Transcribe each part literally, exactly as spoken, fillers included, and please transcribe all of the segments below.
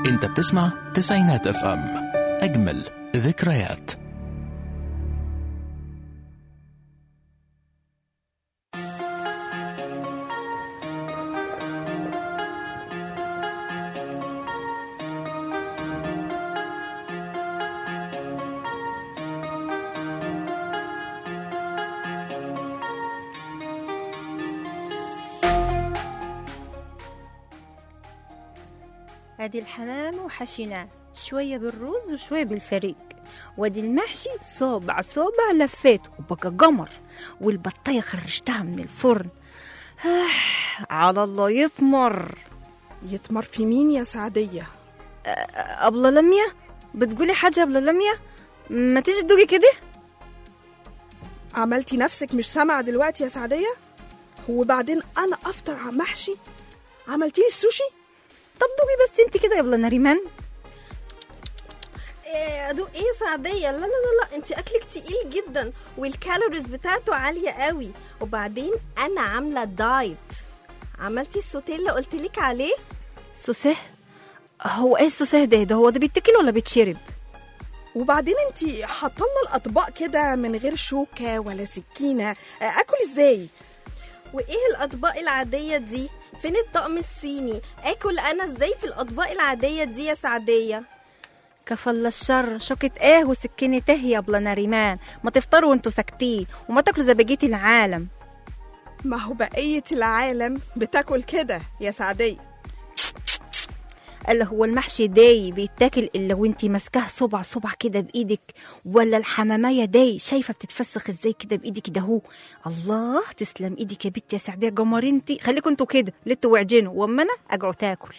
انت بتسمع تسعينات اف ام، اجمل ذكريات. ادي الحمام وحشيناه شوية بالرز وشوية بالفريق، وادي المحشي صوبع صوبع لفيته وبقى قمر، والبطاية خرجتها من الفرن. آه على الله يطمر. يتمر في مين يا سعدية؟ أبلة لمية بتقولي حاجة؟ أبلة لمية ما تيجي تدوقي كده. عملتي نفسك مش سامعة دلوقتي يا سعدية؟ وبعدين أنا أفطر على محشي؟ عملتي لي السوشي؟ طب دوقي بس انت كده يا أبلة نريمان. ايه ادوق ايه يا سعديه؟ لا لا لا لا، انت اكلك تقيل جدا والكالوريز بتاعته عاليه قوي، وبعدين انا عامله دايت. عملتي السوتيه اللي قلت لك عليه؟ سوسيه؟ هو ايه السوسيه ده؟ ده هو ده بيتاكل ولا بيتشرب؟ وبعدين انتي حاطلنا الأطباق كده من غير شوكة ولا سكينة، أكل ازاي؟ وايه الاطباق العاديه دي؟ فين الطقم الصيني؟ اكل انا ازاي في الاطباق العاديه دي يا سعديه؟ كفل الشر، شوكة ايه وسكينة ايه يا أبلة نريمان؟ ما تفطروا وانتوا ساكتين وما تاكلوا زي بقية العالم. ما هو بقية العالم بتاكل كده يا سعدية. اللي هو المحشي داي بيتاكل الا وانتي ماسكاه صبع صبع كده بايدك، ولا الحمامية داي شايفة بتتفسخ ازاي كده بايدك ده؟ هو الله تسلم ايدك يا بنت يا سعدية قمر. انتي خليكوا انتوا كده لتوا وعجنوا واما انا اقعد تاكل.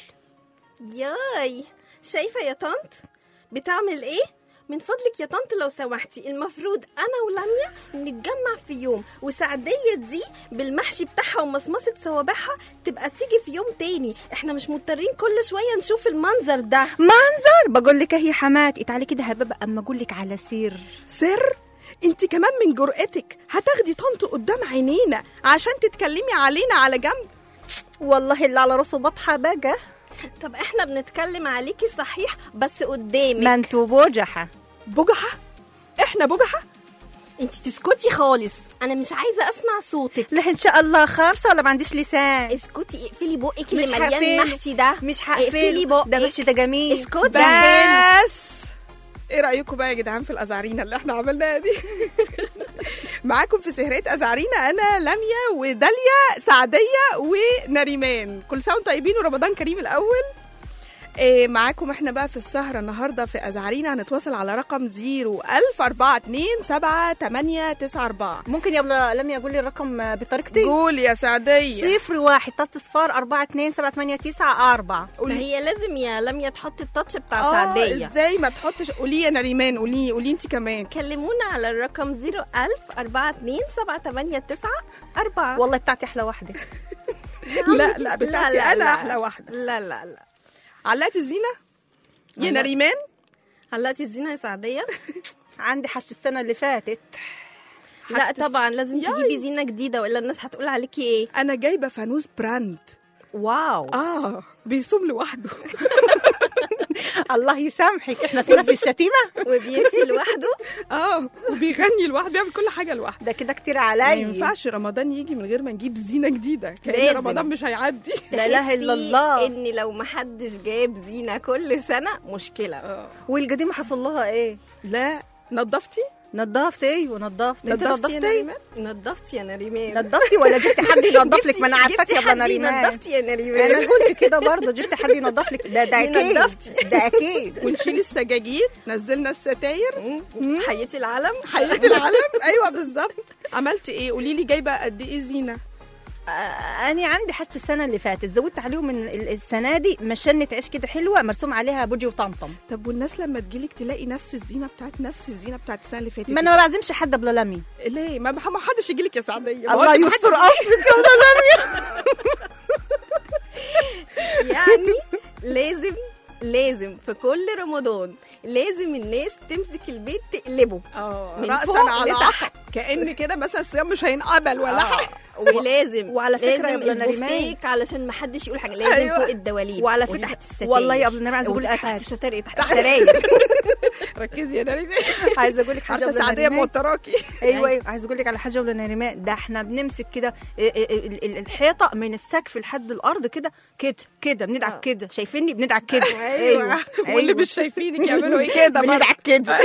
ياي شايفه يا طنط بتعمل ايه؟ من فضلك يا طنط لو سمحتي، المفروض انا ولميا نتجمع في يوم، وسعديه دي بالمحشي بتاعها ومصمصه صوابعها تبقى تيجي في يوم تاني. احنا مش مضطرين كل شويه نشوف المنظر ده. منظر؟ بقول لك اهي حماتي تعالي كده هبابة اما اقول لك على سر. سر؟ انتي كمان من جرأتك هتاخدي طنط قدام عينينا عشان تتكلمي علينا على جنب؟ والله اللي على راسه بطحة بقى. طب احنا بنتكلم عليكي صحيح بس قدامك. ما انتوا بوجحة. بجحة؟ احنا بجحة؟ انتي تسكتي خالص، انا مش عايزه اسمع صوتك. لا ان شاء الله خارصة ولا ما عنديش لسان. اسكتي، اقفلي بقك اللي مش مليان هقفله. محشي ده. مش اقفلي هقفله، بقك ده محشي ده جميل. اسكتي. بس ايه رأيكم بقى يا جدعان في الأزعرينة اللي احنا عملناها دي؟ معاكم في سهرية أزعرينة أنا لميا وداليا سعدية ونريمان. كل سنة وانتم طيبين ورمضان كريم الأول. إيه معاكم احنا بقى في السهرة النهاردة في أزعرينة. هنتواصل على رقم زيرو ألف أربعة اتنين سبعة تمانية تسعة أربعة. ممكن يا أبلة لميا أقول لي الرقم بطريقتي؟ قول يا سعدية. صفر واحد تلات صفار أربعة اتنين سبعة تمانية تسعة أربعة. ما هي لازم يا لميا تحط التاتش بتاع اه سعدية. ازاي ما تحطش؟ قولي يا نريمان، قولي قولي انت كمان. كلمونا على الرقم زيرو ألف أربعة اتنين سبعة تمانية تسعة أربعة. والله بتاعتي أحلى واحدة. لا لا بتاعتي لا لا أنا لا. أحلى واحدة. لا لا لا. علقتي الزينة يا علقت. نريمان؟ علقتي الزينة يا سعدية؟ عندي حش السنة اللي فاتت. لا طبعا لازم ياي. تجيبي زينة جديدة وإلا الناس هتقول عليكي ايه. أنا جايبة فانوس براند. واو. آه بيصوم لوحده. الله يسامحك، احنا فينا في الشتيمة. وبيمشي لوحده. اه وبيغني لوحده، بيعمل كل حاجة لوحده. ده كده كتير ما عليا. ينفعش رمضان يجي من غير ما نجيب زينة جديدة، كأن لازم. رمضان مش هيعدي. لا إله إلا تحسي الله. إن لو محدش جايب زينة كل سنة مشكلة. آه. والقديمة حصل لها ايه؟ لا نضفتي؟ نضفت ايوه نضفت. انت نضفتي يا نضفتي؟ نريمان؟ نضفتي يا نريمان. نضفتي ولا جبتي حد ينضف لك؟ ما انا عارفاك جبتي يا حد نريمان. نضفتي يا نريمان. انا قلت كده برضه، جبت حد ينضف لك. ده ده اكيد. نضفتي. ده اكيد. ونشيل السجاجيد، نزلنا الستاير. حياتي العالم. حياة العالم. ايوه بالظبط. عملتي ايه؟ قولي لي جايبه قد ايه زينه؟ آه، أنا عندي حاجة السنة اللي فاتت زودت عليهم من ال- السنة دي مشنة عيش كده حلوة مرسوم عليها بوجي وطمطم. طب والناس لما تجيلك تلاقي نفس الزينه بتاعت نفس الزينه بتاعت السنه اللي فاتت؟ ما أنا ما بعزمش حد بلا لمي. ليه؟ ما ما حدش يجيلك يا سعديه. الله يستر أصلك يا بلا لمي. يعني لازم لازم في كل رمضان لازم الناس تمسك البيت تقلبه اه من راسا فوق على لتحت. عقب، كأن كده مثلا الصيام مش هينقبل ولا آه. حاجه. ولازم وعلى فكرة يا لازم ابله نريمان، البفتيك علشان ما حدش يقول حاجه، لازم أيوة. فوق الدواليب وعلى فكرة وتحت الستاير. والله يا ابله نريمان عايزه اقول لك تحت حاجه، الستاير، تحت السراير. ركزي يا نريمان. عايزه اقول لك حاجه عارفه يا ابله سعديه نريمان. موتراكي. ايوه ايوه عايزه اقول لك على حاجه يا ابله نريمان، ده احنا بنمسك كده ال- ال- ال- الحيطه من السقف لحد الارض كده كده كده بندعك كده، شايفيني بندعك كده. ايوه واللي مش شايفينك يعملوا ايه كده برضه. بندعك كده.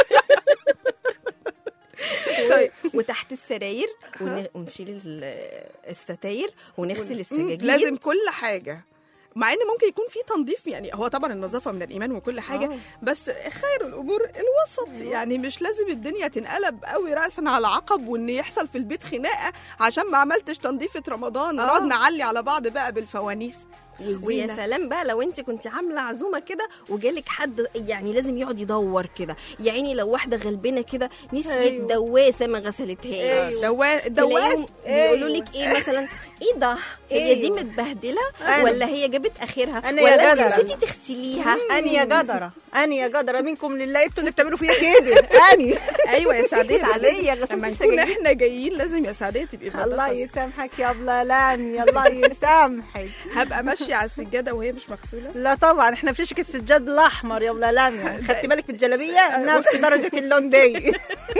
طيب وتحت السراير ون- ونشيل ال- الستاير ونغسل السجاجيد. لازم كل حاجه، مع ان ممكن يكون في تنظيف، يعني هو طبعا النظافه من الايمان وكل حاجه آه. بس خير الامور الوسط. يعني مش لازم الدنيا تنقلب قوي راسا على عقب وان يحصل في البيت خناقه عشان ما عملتش تنظيفه رمضان ونقعد نعلي على بعض بقى بالفوانيس ويا والزينه. سلام بقى لو انت كنت عامله عزومه كده وجالك حد يعني لازم يقعد يدور كده، يعني لو واحده غلبانه كده نسيت أيوة. دواسه ما غسلتهاش. دوا- الدواس بيقولوا لك ايه مثلا، ايه ده هي دي أيوة. متبهدله أنا. ولا هي جابت اخرها أنا يا ولا انت جدع. نسيتي تغسليها. اني يا جدره اني يا جدره منكم لله، انتوا اللي بتعملوا فيا كده. اني ايوه يا سعديه سعدية غسلت لما نكون السجاجيد. احنا جايين لازم يا سعديه تبقي الله منضفة. يسامحك يا ابله لامي، الله يسامحك. هبقى ماشيه على السجاده وهي مش مغسوله. لا طبعا احنا في شيك السجاد الاحمر يا ابله لامي، خدتي بالك من الجلابيه نفس درجه اللون دي.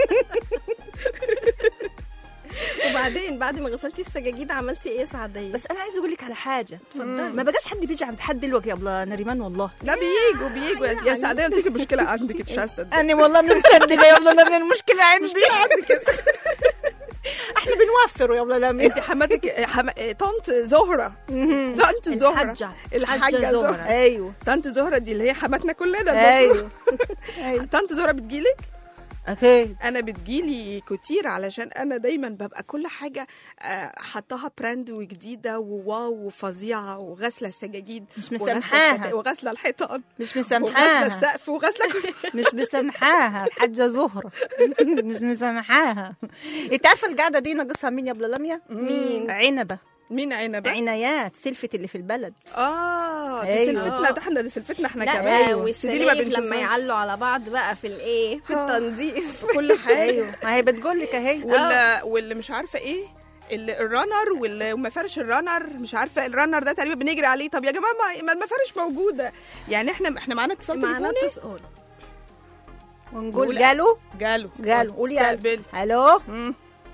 وبعدين بعد ما غسلتي السجاجيد عملتي ايه يا سعديه؟ بس انا عايزه اقول لك على حاجه، ما بقاش حد بيجي عند حد دلوقتي يا ابله نريمان والله. لا بييجوا بييجوا يا- يا سعديه قلت لك المشكله عندك انت مش عايزه تصدقي. انا والله من مصدقه يا ابله لامي، المشكله عندي. عندك يا احنا بنوفر يا ابله لامي. انت حماتك حم... طنط زهره طنط زهره الحاجة. الحاجه حاجة زهره. زهرة. ايوه طنط زهره دي اللي هي حماتنا كلنا المفروض. ايوه طنط زهره بتجيلك؟ اكيد. انا بتجيلي كتير علشان انا دايما ببقى كل حاجه آه، حطاها براند وجديده وواو وفظيعه، وغاسله السجاجيد مش وغاسلة مسامحاها. الست- وغاسله الحيطان مش وغاسله مسامحاها، السقف وغاسله كل مش مسامحاها الحاجه زهره. مش مسامحاها. انت عارفه القعده دي ناقصها مين يا ابله لميا؟ مين؟ عنبه. مين عنبه؟ عنايات سلفت اللي في البلد. اه دي أيوة. سلفتنا، ده احنا دي سلفتنا احنا لا كمان. سيدي ما والسلايف لما بنشوفهاش. يعلوا على بعض بقى في الايه في التنظيف. كل حاجه. ايوه ما هي بتقول لك اهي. واللي, واللي مش عارفه ايه اللي الرنر واللي ومفارش الرنر، مش عارفه الرنر ده تقريبا بنجري عليه. طب يا جماعه ما- ما المفارش موجوده، يعني احنا احنا معانا اتصال معانا تليفوني. اتصال. ونقول نقول جالو جاله جالو قولي يا استقبل. الو. مم.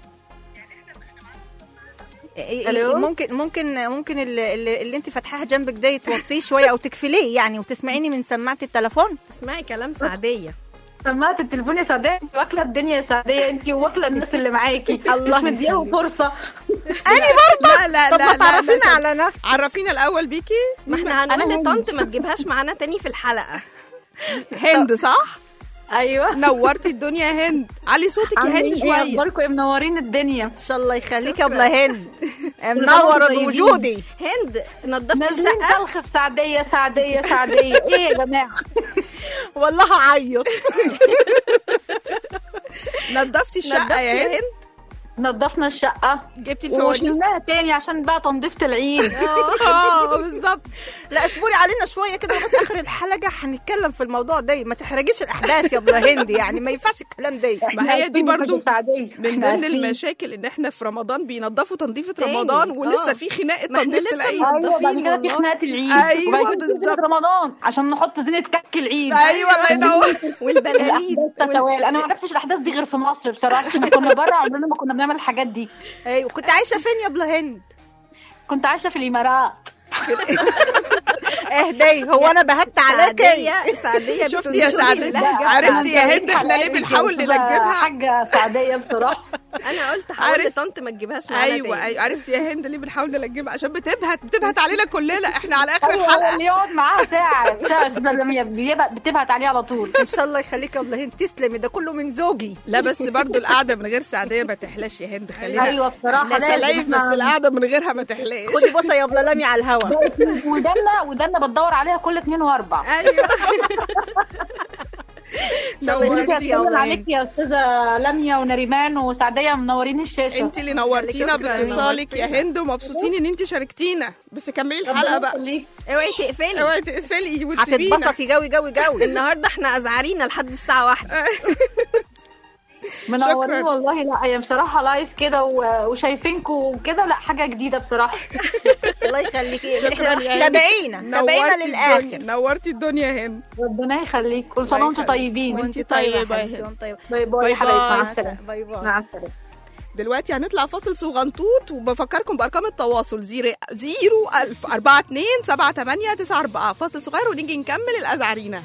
إيه- ألو؟ إيه ممكن ممكن ممكن اللي, اللي, اللي انت فاتحاها جنبك ده توطيه شويه او تكفليه يعني وتسمعيني من سماعه التليفون. اسمعي كلام سعديه. سمعت التليفون يا سعديه، انت واكله الدنيا يا سعديه، انت واكله الناس اللي معاكي. الله مش مديهم يخليك. فرصه. انا برضه. لا لا طب لا ما لا تعرفينا لا، على نفسك. عرفينا الاول بيكي. ما احنا هنقول أنا لطنط ما تجيبهاش معانا تاني في الحلقه. هند صح؟ ايوه نورتي الدنيا يا هند، علي صوتك يا هند عاملين ايه؟ شويه. اخباركم ايه؟ منورين الدنيا. ان شاء الله يخليك يا ابله هند، سنة منوره وانتم طيبين. بوجودي. هند نظفت نازلين الشقه؟ طلخ في سعديه سعديه سعديه. ايه يا جماعه؟ والله هعيط. نظفتي الشقه نظفتي يا يا هند؟ هند؟ نظفنا الشقه جبتي الفوانيس؟ وشلناها تاني عشان بقى تنظيفه العيد. اه بالظبط. لا اصبري علينا شويه كده لغايه اخر الحلقه هنتكلم في الموضوع ده، ما تحرجيش الاحداث يا ابله هند، يعني ما ينفعش الكلام ده. ما هي دي برضو سعديه من ضمن المشاكل ان احنا في رمضان بينظفوا تنظيفه تاني. رمضان ولسه آه. في خناقه ما احنا تنظيفه لسه العيد. منضفين. ايوه بعد كده في والله. خناقه العيد. أيوة وبعد كده في بالظبط. زينة رمضان عشان نحط زينه كعك العيد. ايوه الله ينور. والبلالين الاحداث تتوالى. انا ما عرفتش الاحداث دي غير في مصر بصراحه. احنا كنا بره عمرنا ما كنا بنعمل الحاجات دي. ايوه كنت عايشه فين يا ابله هند؟ كنت عايشه في الامارات. اهدي هو انا بهت عليكي؟ سعديه سعديه شفتي يا بتنشري سعدية؟ اللهجة عرفتي يا بتاعتك. هند احنا ليه بنحاول بتبقى نلجمها؟ حاجه سعديه بصراحه. انا قلت حاول عارف- لطنط ما تجيبهاش معانا ايوه تاني. ايوه عرفتي يا هند ليه بنحاول نلجمها؟ عشان بتبهت بتبهت علينا كلنا، احنا على اخر ايوه الحلقه. اللي يقعد معاها ساعه ساعه استاذه لميا بيبقى- بتبهت عليه على طول. ان شاء الله يخليك يا ابله هند، تسلمي، ده كله من زوجي. لا بس برضو القعده من غير سعديه ما تحلاش يا هند، خلينا ايوه بصراحه احنا لازم سلايف بس احنا- القعده من غيرها ما تحلاش. خدي بصه يا ابله لمي على الهوا. ودنا ودنا بتدور عليها كل اتنين واربع. ايوه ان شاء الله نورتي يخليكي يا بتكلم ابله عليك هند. يا استاذه لميا ونريمان وسعديه منورين الشاشه. انت اللي نورتينا خليكي يا باتصالك يا هند، ومبسوطين ان انت شاركتينا، بس كملي الحلقه بقى. يخليك. اوعي تقفلي. اوعي تقفلي وتسيبينا. هتتبسطي جوي جوي جوي. النهارده احنا ازعرينا لحد الساعه واحدة. منورين والله. لا هي بصراحه لايف كده وشايفينكم وكده، لا حاجه جديده بصراحه. الله يخليكي، تابعينا تابعينا للاخر. نورتي الدنيا هند. ربنا يخليك، كل سنه وانتم طيبين. وانت طيبه يا هند. باي باي يا حبايبي، مع السلامه. باي باي. مع السلامه. دلوقتي هنطلع فاصل صغنطوط، وبفكركم بارقام التواصل زيرو ألف أربعة اتنين سبعة تمانية تسعة أربعة. فاصل صغير ونيجي نكمل الأزعرينة.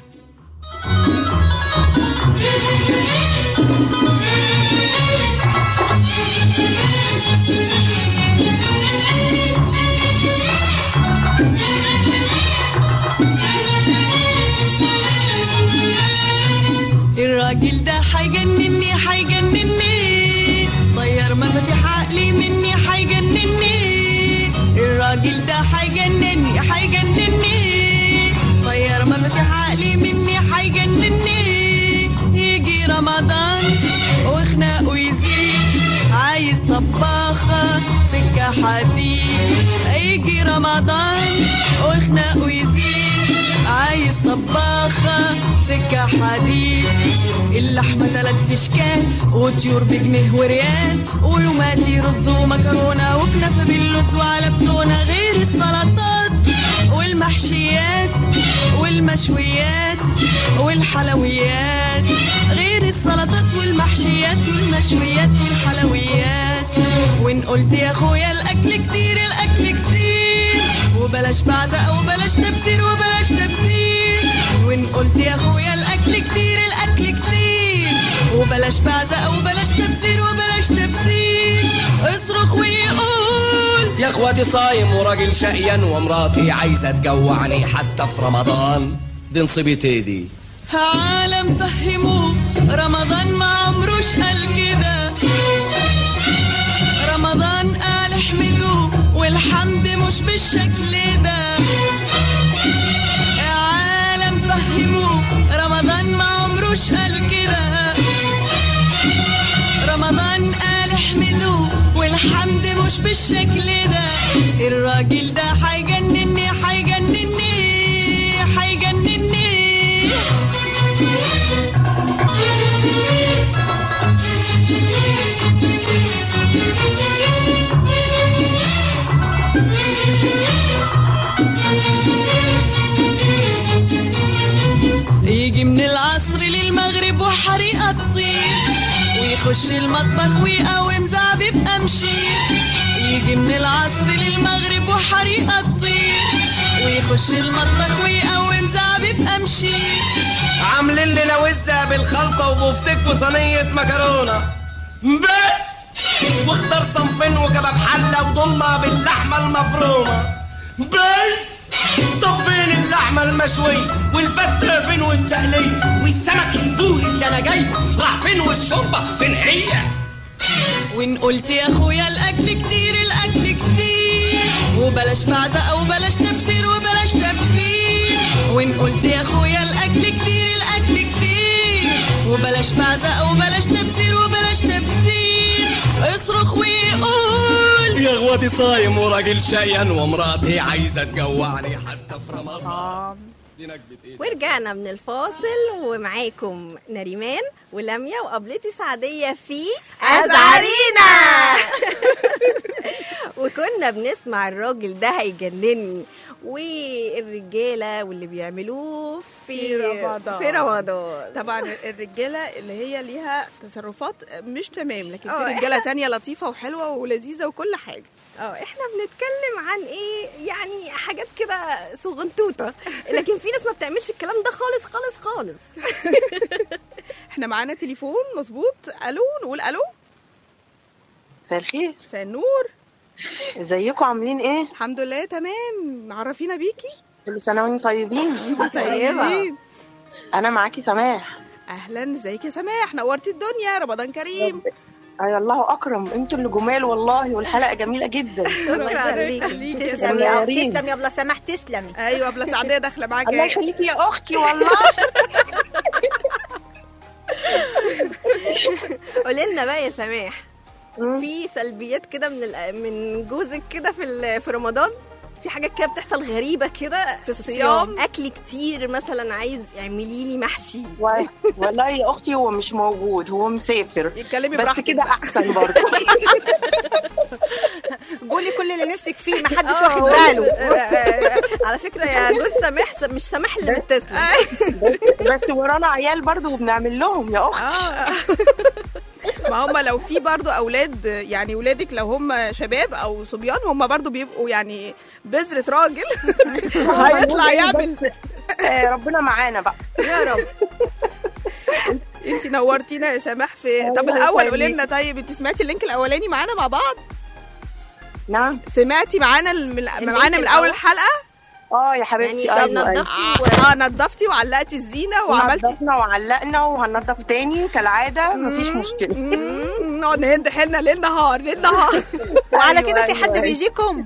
الراجل ده حيجنني حيجنني، طير مفاتيح عقلي مني حيجنني. الراجل ده حيجنني حيجنني، طير مفاتيح عقلي مني حيجنني. يجي رمضان وخناقه يزيد، عايز طباخة سكة حديد. يجي رمضان وخناقه يزيد، عايز طباخة سكة حديد. اللحمة تلات اشكال وطيور بجنيه وريال، ولوماتي رز ومكرونة وكنافة باللوز وعلى بتونة، غير السلطات والمحشيات والمشويات والحلويات. غير السلطات والمحشيات والمشويات والحلويات. وان قلت يا اخويا الاكل كتير الاكل كتير، وبلاش بعزق وبلاش تبذير وبلاش تبذير. وان قلت يا اخويا الاكل كتير الاكل كتير، وبلاش بعزق وبلاش تبذير وبلاش تبذير. اصرخ ويقول يا اخواتي صايم وراجل شقيان، ومراتي عايزه تجوعني حتى في رمضان. دي نصيبتي دي. عالم فهموه رمضان ما عمروش قال كده، رمضان قال احمدوه والحمد مش بالشكل ده. عالم فهموه رمضان ما عمروش قال كده، رمضان قال احمدوه والحمد مش بالشكل ده. الراجل ده حيجنني حيجنني حيجنني. يجي من العصر للمغرب وحريقة تطير، ويخش المطبخ ويقوم زعبيب أمشير. يجي من العصر للمغرب وحريقة تطير، ويخش المطبخ ويقوم زعبيب أمشير. عاملين لي لوزة بالخلطة وبفتك وصينية مكرونة بس، واختار صنفين وكباب حلة وضمة باللحمة المفرومة بس. طب فين اللحمة المشوية والفتة فين والتقلية والسمك البوري اللي انا جايبه راح فين والشوربة فين هي؟ وان قلت يا اخويا الاكل كتير الاكل كتير، وبلاش بعزقة وبلاش تبذير وبلاش تبذير. وان قلت يا اخويا الاكل كتير الاكل كتير، وبلاش بعزقة وبلاش تبذير وبلاش تبذير. اصرخ ويقول يا اخواتي صايم وراجل شقيان، ومراتي عايزه تجوعني حتى في رمضان. دي نكبة ايه؟ ورجعنا من الفاصل ومعاكم نريمان ولميا وقبلتي سعدية في أزعرينا. وكنا بنسمع الراجل ده هيجنني والرجالة واللي بيعملوه في, في رمضان. في رمضان. طبعا الرجالة اللي هي ليها تصرفات مش تمام، لكن في اه رجالة تانية لطيفة وحلوة ولذيذة وكل حاجة. اه احنا بنتكلم عن ايه يعني، حاجات كده صغنطوطة، لكن في ناس ما بتعملش الكلام ده خالص خالص خالص. احنا معانا تليفون مظبوط. الو، نقول الو. مساء الخير. مساء النور. ازيكم عاملين ايه؟ الحمد لله تمام. عرفينا بيكي. كل سنه وانتم طيبين. طيبين. انا معاكي سماح. اهلا، ازيك يا سماح؟ نورتي الدنيا. رمضان كريم. اي الله اكرم، انتوا اللي جمال والله، والحلقه جميله جدا. شكرا ليكي. تسلمي يا تسلمي يا ابله سماح، تسلمي. ايوه ابله سعديه داخله معاكي. الله يخليكي يا اختي والله. قولي لنا بقى يا سماح، في سلبيات كده من من جوزك كده في في رمضان؟ في حاجات كده بتحصل غريبه كده في الصيام. اكل كتير مثلا، عايز اعملي لي محشي. و- والله يا اختي هو مش موجود، هو مسافر. يتكلمي بس براحتك كده بقى. احسن برضه. قولي كل اللي نفسك فيه محدش آه، واخد هو باله. مش- آه، آه، على فكره يا جوز سماح مش سماح اللي متصل. بس ورانا عيال برضه وبنعمل لهم يا اختي. آه. ما هم لو في برضو اولاد، يعني ولادك لو هم شباب او صبيان، هم برضو بيبقوا يعني بذرة راجل هيطلع يعمل. بس، آه، ربنا معانا بقى. يا رب. انت نورتينا يا سماح في. طب الله الاول يخليك. قولي لنا، طيب انت سمعتي اللينك الاولاني معانا مع بعض؟ نعم. سمعتي معانا من معانا من اول الحلقه؟ اه يا حبيبتي. يعني أيوة، أيوة. نضفتي اه نضفتي وعلقتي الزينه وعملتي. نضفنا وعلقنا وهننضف تاني كالعاده، مفيش مشكله. مم، نقعد نهد حيلنا ليل نهار ليل نهار. وعلى أيوة، كده في أيوة، حد أيوة. بيجيكم؟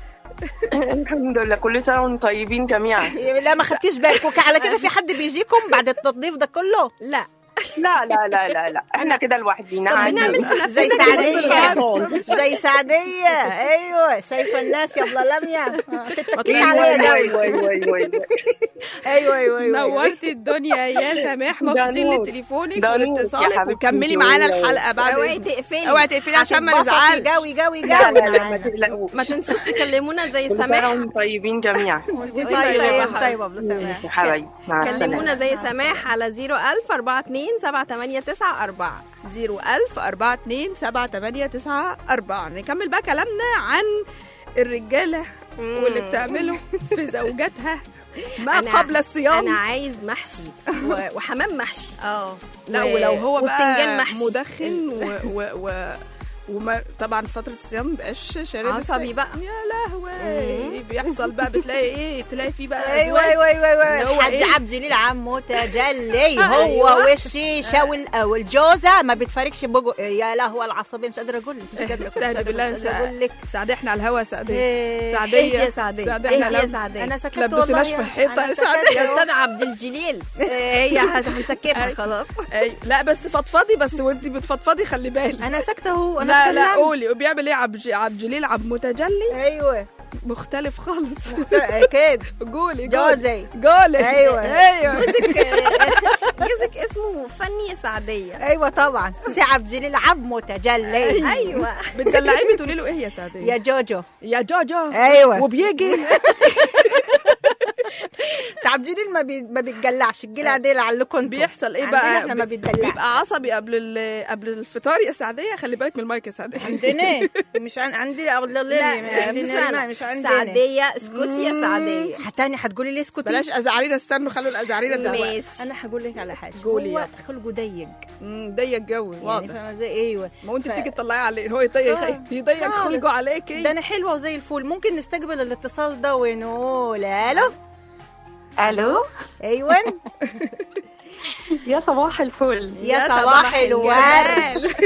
الحمد لله، كل سنه وانتم طيبين جميعا. لا ما خدتيش بالك. وك- على كده في حد بيجيكم بعد التنظيف ده كله؟ لا لا لا لا لا لا، احنا كده لوحدينا. طب عادي. بنعمل في زي نفسنا سعدية زي سعدية. ايوه شايفه الناس يا ابله لميا، ما تتكيش ايوه عليا ايوه قوي. ايوه ايوه ايوه. ايوه ايوه ايوه نورتي الدنيا يا سماح، ده مبسوطين نور. لتليفونك ده نور يا واتصالك، حبيبتي، وكملي انتي معانا ولا- الحلقه بعد اوعي إذنك. تقفلي. اوعي تقفلي عشان ما هتتبسطي نزعلش. جوي جوي لا لا جوي لا، ما معانا. تقلقوش. ما تنسوش تكلمونا زي كل سنه سماح. وانتم طيبين جميعا. طيب طيبة يا طيب حبيبي. طيب ابله سماح. ماشي يا حبايبي، مع السلامه. كلمونا زي سماح على زيرو ألف أربعة اتنين سبعة تمانية تسعة أربعة. زيرو ألف أربعة اتنين سبعة تمانية تسعة أربعة. نكمل بقى كلامنا عن الرجالة واللي بتعمله في زوجاتها ما أنا- قبل الصيام. انا عايز محشي و- وحمام محشي. اه لا، و- ولو هو وبتنجان بقى محشي. مدخن و, و, و وما طبعا فترة الصيام مبقاش شارب عصبي السجاير. بقى. يا لهوي بيحصل بقى، بتلاقي ايه، تلاقي فيه بقى ايوه أزواج. ايوه ايوه ايوه اللي هو الحاج إيه؟ عبد الجليل عمو تجلي هو أيوة. والشيشه وال- والجوزه ما بتفارقش بوجو. يا لهوي العصبيه مش قادره اقول لك بجد. استهدي بالله. مش قادره اقول لك. سعدية احنا على الهوا. سعدية إيه، سعدية اهدي يا سعدية. سعدية اهدي احنا يا لم- سعدية. انا سكت لبسناش والله في الحيطة أنا يا سكت. سعدية. يا استاذ عبد الجليل هي هت- هنسكتها خلاص. أي لا بس فضفضي، بس وانت بتفضفضي خلي بالك. انا ساكته اهو. انا لا لا اتكلمت. قولي. وبيعمل ايه عبد عبد الجليل عبد متجلي؟ ايوه مختلف خالص. اكيد قولي قولي جوزي. قولي. أيوة. ايوه جوزك اسمه فني يا سعدية. ايوه طبعا سي عبد الجليل عبد متجلي. ايوه بتدلعيه بتقولي له ايه يا سعدية؟ يا جوجو. يا جوجو. ايوه وبيجي سي عبد الجليل ما بي... ما بيتجلعش. الجلع دي لعلكم انتوا. بيحصل ايه عندنا بقى؟ احنا ما بي- بيتدلعش. بيبقى عصبي قبل ال- قبل الفطار يا سعدية. خلي بالك من المايك يا سعدية. عندنا مش عن... عندي او لا لا مش انا. مش عندنا. سعدية اسكتي يا سعدية. حتاني هتقولي لي اسكتي. بلاش ازعرينا، استنوا خلوا الازعرينا دلوقتي. ماشي. انا هقول لك على حاجه. قولي هو يلا. خلقه ضيق امم ضيق جو يعني واضح. فاهمه ازاي. ايوه ما هو انت ف- بتيجي تطلعيه عليه هو يضيق آه. يضيق خالص. خلقه عليكي. ده انا حلوه وزي الفل. ممكن نستقبل الاتصال ده ونقول الو. الو ايوه يا صباح الفل. يا صباح الورد.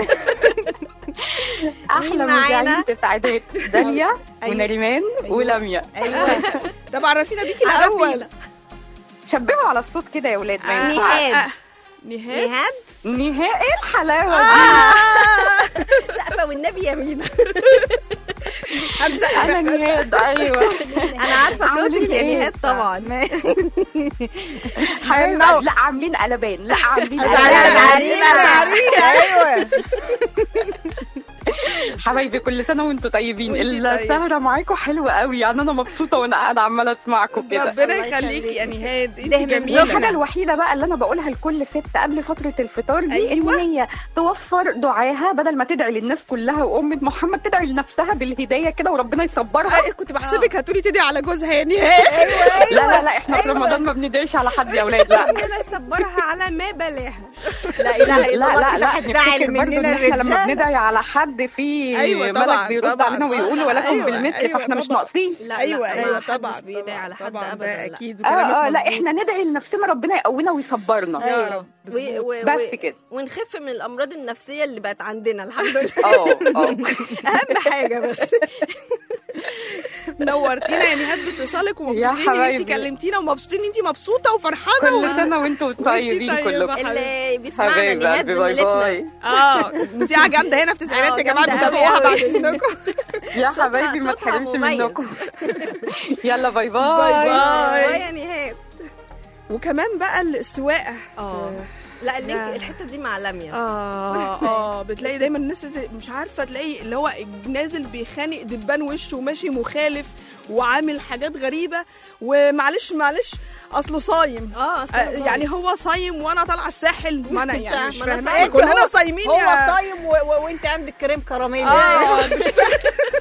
احلى مين معانا؟ مذيعين في سعادات داليا أيوة. ونريمان ولميا. ايوه طب عرفينا بيكي الاول. شبهوا على الصوت كده يا ولاد. ما آه. ينفعش. نهاد. نهاد. نهاد نهائي ايه الحلاوه دي. سقفة والنبي يا مينا. انا نهاد. ايوه انا عارفة عاملين صوتك يا إيه؟ نهاد طبعا. حبايبي لا عاملين قلبان. لا عاملين زعلانين قلبان. ايوه حبايبي كل سنه وانتم طيبين. وانتي طيب. السهره معاكم حلوه قوي. يعني انا مبسوطه وانا قاعده عماله اسمعكم كده. ربنا الله يخليكي يا نهاد. انت ده من جميله. الحاجة الوحيدة بقى اللي أنا بقولها لكل ست قبل فترة الفطار دي أيوة. إن هي توفر دعاها بدل ما تدعي للناس كلها وأمة محمد تدعي لنفسها بالهداية كده وربنا يصبرها. آه، كنت بحسبك هتقولي تدعي على جوزها يا نهاد. لا لا لا إحنا في رمضان ما بندعيش على حد يا أولاد. لا ربنا يصبرها على ما بلاها. لا اله لا الا الله. لا كده لا هتزعل نفتكر برضه إن مننا إحنا لما الرجال. بندعي على حد في أيوة ملك طبعاً، بيرد طبعاً. علينا ويقول ولكم أيوة، بالمثل أيوة فإحنا مش طبعاً. ناقصين. لا ايوه لا ايوه ما طبعا حدش بيدعي على حد طبعاً، ابدا. ده لا. اكيد اه وكلامك اه لا مظبوط. إحنا ندعي لنفسنا ربنا يقوينا ويصبرنا. يا أيوة. رب و... مظبوط. و... بس و... كده. ونخف من الامراض النفسيه اللي بقت عندنا الحمد لله. اه اه اهم حاجه بس. نورتينا يا نهاد باتصالك، ومبسوطين ان انت حبايبي. كلمتينا، ومبسوطين ان انت مبسوطه وفرحانه. كل سنة وانتم طيبين طيبة. كلكم. اللي بيسمعنا حبايبي نهاد قلبي باي زميلتنا. باي. اه مذيعه جامده هنا في تسعينات آه، يا جماعه، جامدة بتابعوها أوي. بعد اذنكم. يا صوتها- حبايبي ما صوتها تحرمش مميز. منكم. يلا باي باي. باي باي. باي يا نهاد. وكمان بقى السواقه اه لا اللينك الحته دي مع لميا. اه اه بتلاقي دايما الناس مش عارفه، تلاقي اللي هو نازل بيخانق دبان وشه وماشي مخالف وعامل حاجات غريبه، ومعلش معلش اصله صايم. اه آه يعني هو صايم وانا طالعه الساحل، ما انا يعني مش ما أنا فاهمه، فاهمة. كلنا صايمين هو يا صايم و- و- وانت عندك كريم كراميل. اه مش فاهمة.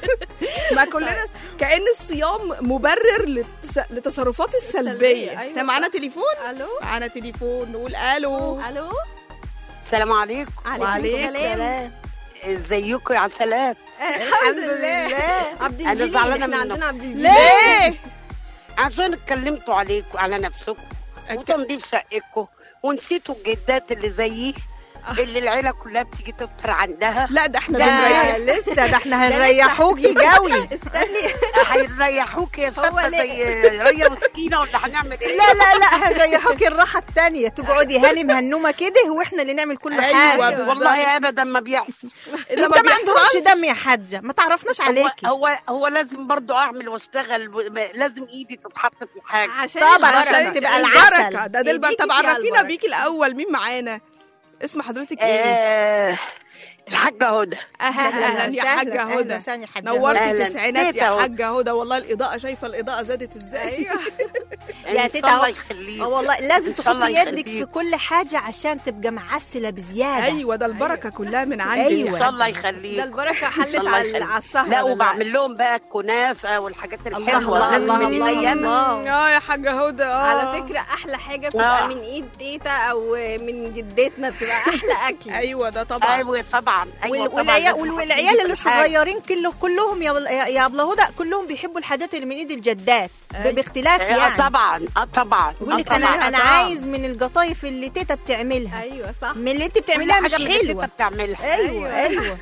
ما كلنا كأن الصيام مبرر للتس... للتصرفات السلبيه. السلبية، احنا أيوة معانا صح. تليفون الو معانا تليفون نقول الو. الو. السلام عليكم. وعليكم السلام. ازيكم يا عسلات؟ الحمد لله. عبد أنا الجليل، زعلانة احنا منكم. عندنا عبد الجليل. ليه؟ عشان اتكلمتوا عليكم على نفسكم وتنظيف شقتكم ونسيتوا الجدات اللي زيي اللي العيله كلها بتيجي تفطر عندها. لا ده احنا ده بنريح. لسه ده احنا هنريحوكي جوي. استني. هيريحوك يا هو شابه ليه؟ زي ريا وسكينه ولا هنعمل ايه؟ لا لا لا هنريحوكي الراحه التانية، تقعدي هاني مهنومه كده واحنا اللي نعمل كل أيوة حاجه. بالظبط. والله ابدا ما بيحصل. ده انت ما عندهمش دم يا حاجه، ما تعرفناش هو عليكي. هو هو لازم برضو اعمل واشتغل، لازم ايدي تتحط في الحاجه. عشان طبعا البركة. عشان تبقى البركه العسل. ده ده الب... يديكي طب فيها عرفينا البركة. بيكي الاول، مين معانا؟ اسم حضرتك ايه؟ آه الحاجه هدى. اهلا يا حاجه هدى، نورتي أهلاً. التسعينات تيتا يا هدى. حاجه هدى. والله الاضاءه، شايفه الاضاءه زادت ازاي؟ ايوه يا ان تيتا شاء الله هدى. يخليك. اه والله لازم إن شاء الله تحطي يدك يخليك. في كل حاجه عشان تبقى معسله بزياده. ايوه ده البركه كلها من عندي. أيوة. ان شاء الله يخليك. ده البركه إن حلت شاء الله على يخليك. على السهره لا دلوقتي. وبعمل لهم بقى الكنافه والحاجات الحلوه الله لازم الله من الله الايام. اه يا حاجه هدى. اه على فكره احلى حاجه بتبقى آه. من ايد تيتا او من جدتنا، بتبقى احلى اكل. ايوه ده طبعا. ايوه طبعا. ايوه وال- طبعا. والعيال لازم وال- تحطي والعيال إيدك اللي في الحاجة. الصغيرين كله كلهم يا بل- يا يا ابله هدى كلهم بيحبوا الحاجات اللي من ايد الجدات ب- أيوة. باختلاف اه يعني. طبعا اه طبعا. يقول لك آه انا طبعاً. انا عايز من القطايف اللي تيتا بتعملها، ايوه صح. من اللي انت كل بتعملها مش حاجه من اللي حلوه. انت بتعملها. ايوه ايوه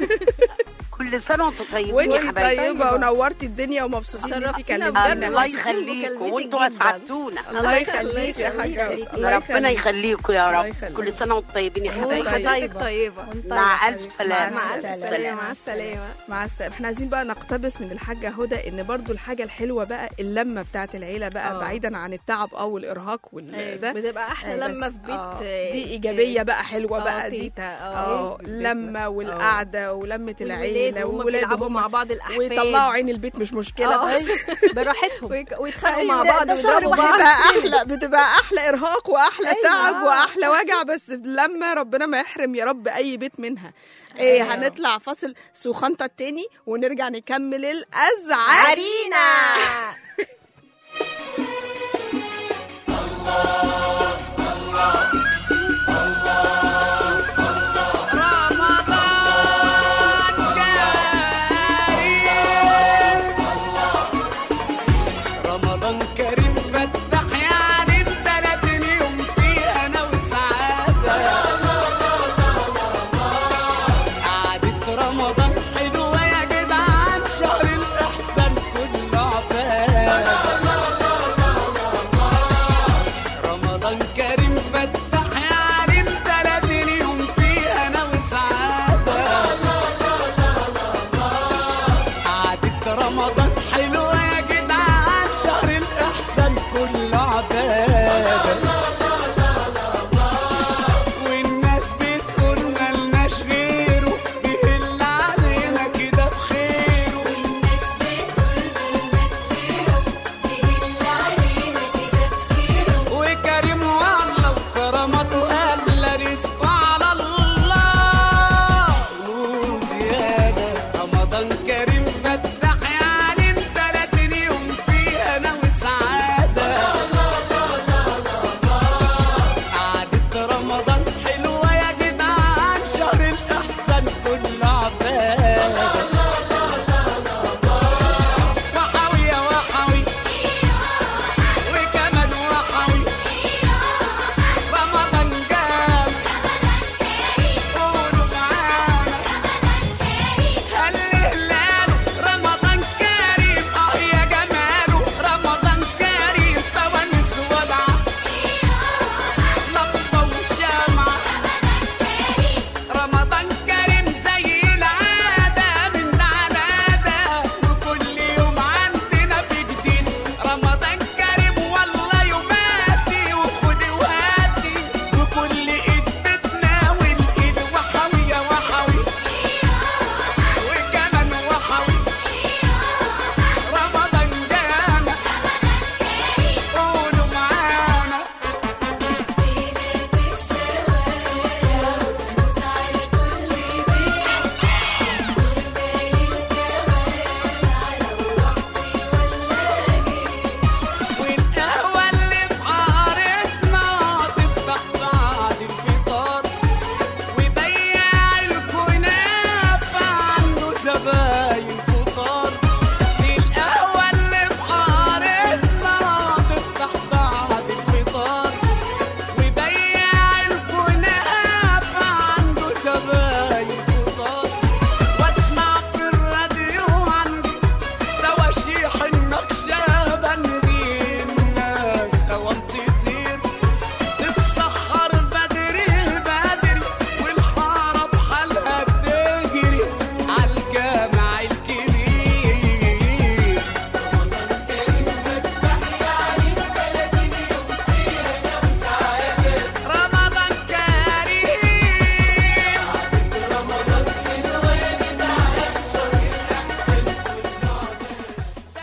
كل سنه وانتم طيبين يا وانتي حبايبي. طيبه ونورتي الدنيا ومبسوطين ان انتي شرفتينا كلمتينا. بجد. الله مبسوطين يخليكم بمكالمتك وانتوا جداً. اسعدتونا. الله يخليك يا حاجه. الله ربنا يخليكم يا الله رب. يخليك. كل سنه وانتم طيبين يا وانتي حبايبي. حضرتك طيبه. مع الف سلامه. مع الف السلامة. سلامه. مع السلامه. مع السلامه. احنا عايزين بقى نقتبس من الحاجه هدى ان برضو الحاجه الحلوه بقى اللمه بتاعت العيله بقى، اه. بعيدا عن التعب او الارهاق وال ده. بتبقى احلى بس- لما في بيت. آه، آه، دي ايجابيه بقى حلوه آه، بقى دي. تيتا اه اه اللمه والقعده ولمه العيله والولاد وهم والولاد بيلعبوا وهم- مع بعض الاحفاد ويطلعوا عين البيت مش مشكله. آه. بس براحتهم. ويك- ويتخانقوا أيوة. مع ده- بعض ده شهر ويضربوا بعض. بتبقى احلى بتبقى احلى ارهاق واحلى أيوة. تعب واحلى وجع، بس لما ربنا ما يحرم يا رب اي بيت منها. ايه أيوة. هنطلع فاصل سخنطه التاني ونرجع نكمل الازعار. عرينا رمضان كريم فتح يا عليم تلاتين يوم فيه انا وسعاده. قعدة رمضان حلوه يا جدعان، شهر الاحسان كله عباده. رمضان كريم فتح يا عليم تلاتين يوم فيه انا وسعاده. قعدة رمضان حلوه يا جدعان، شهر الاحسان كله عباده. والناس بتقول ملناش غيره، بيهل علينا كده بخيره. والناس بتقول ملناش غيره، بيهل علينا كده بخيره. وكريم والله وكرامته أغلى، رزقه على الله نور زيادة. رمضان كريم فتح يا عليم تلاتين يوم فيه أنا وسعادة.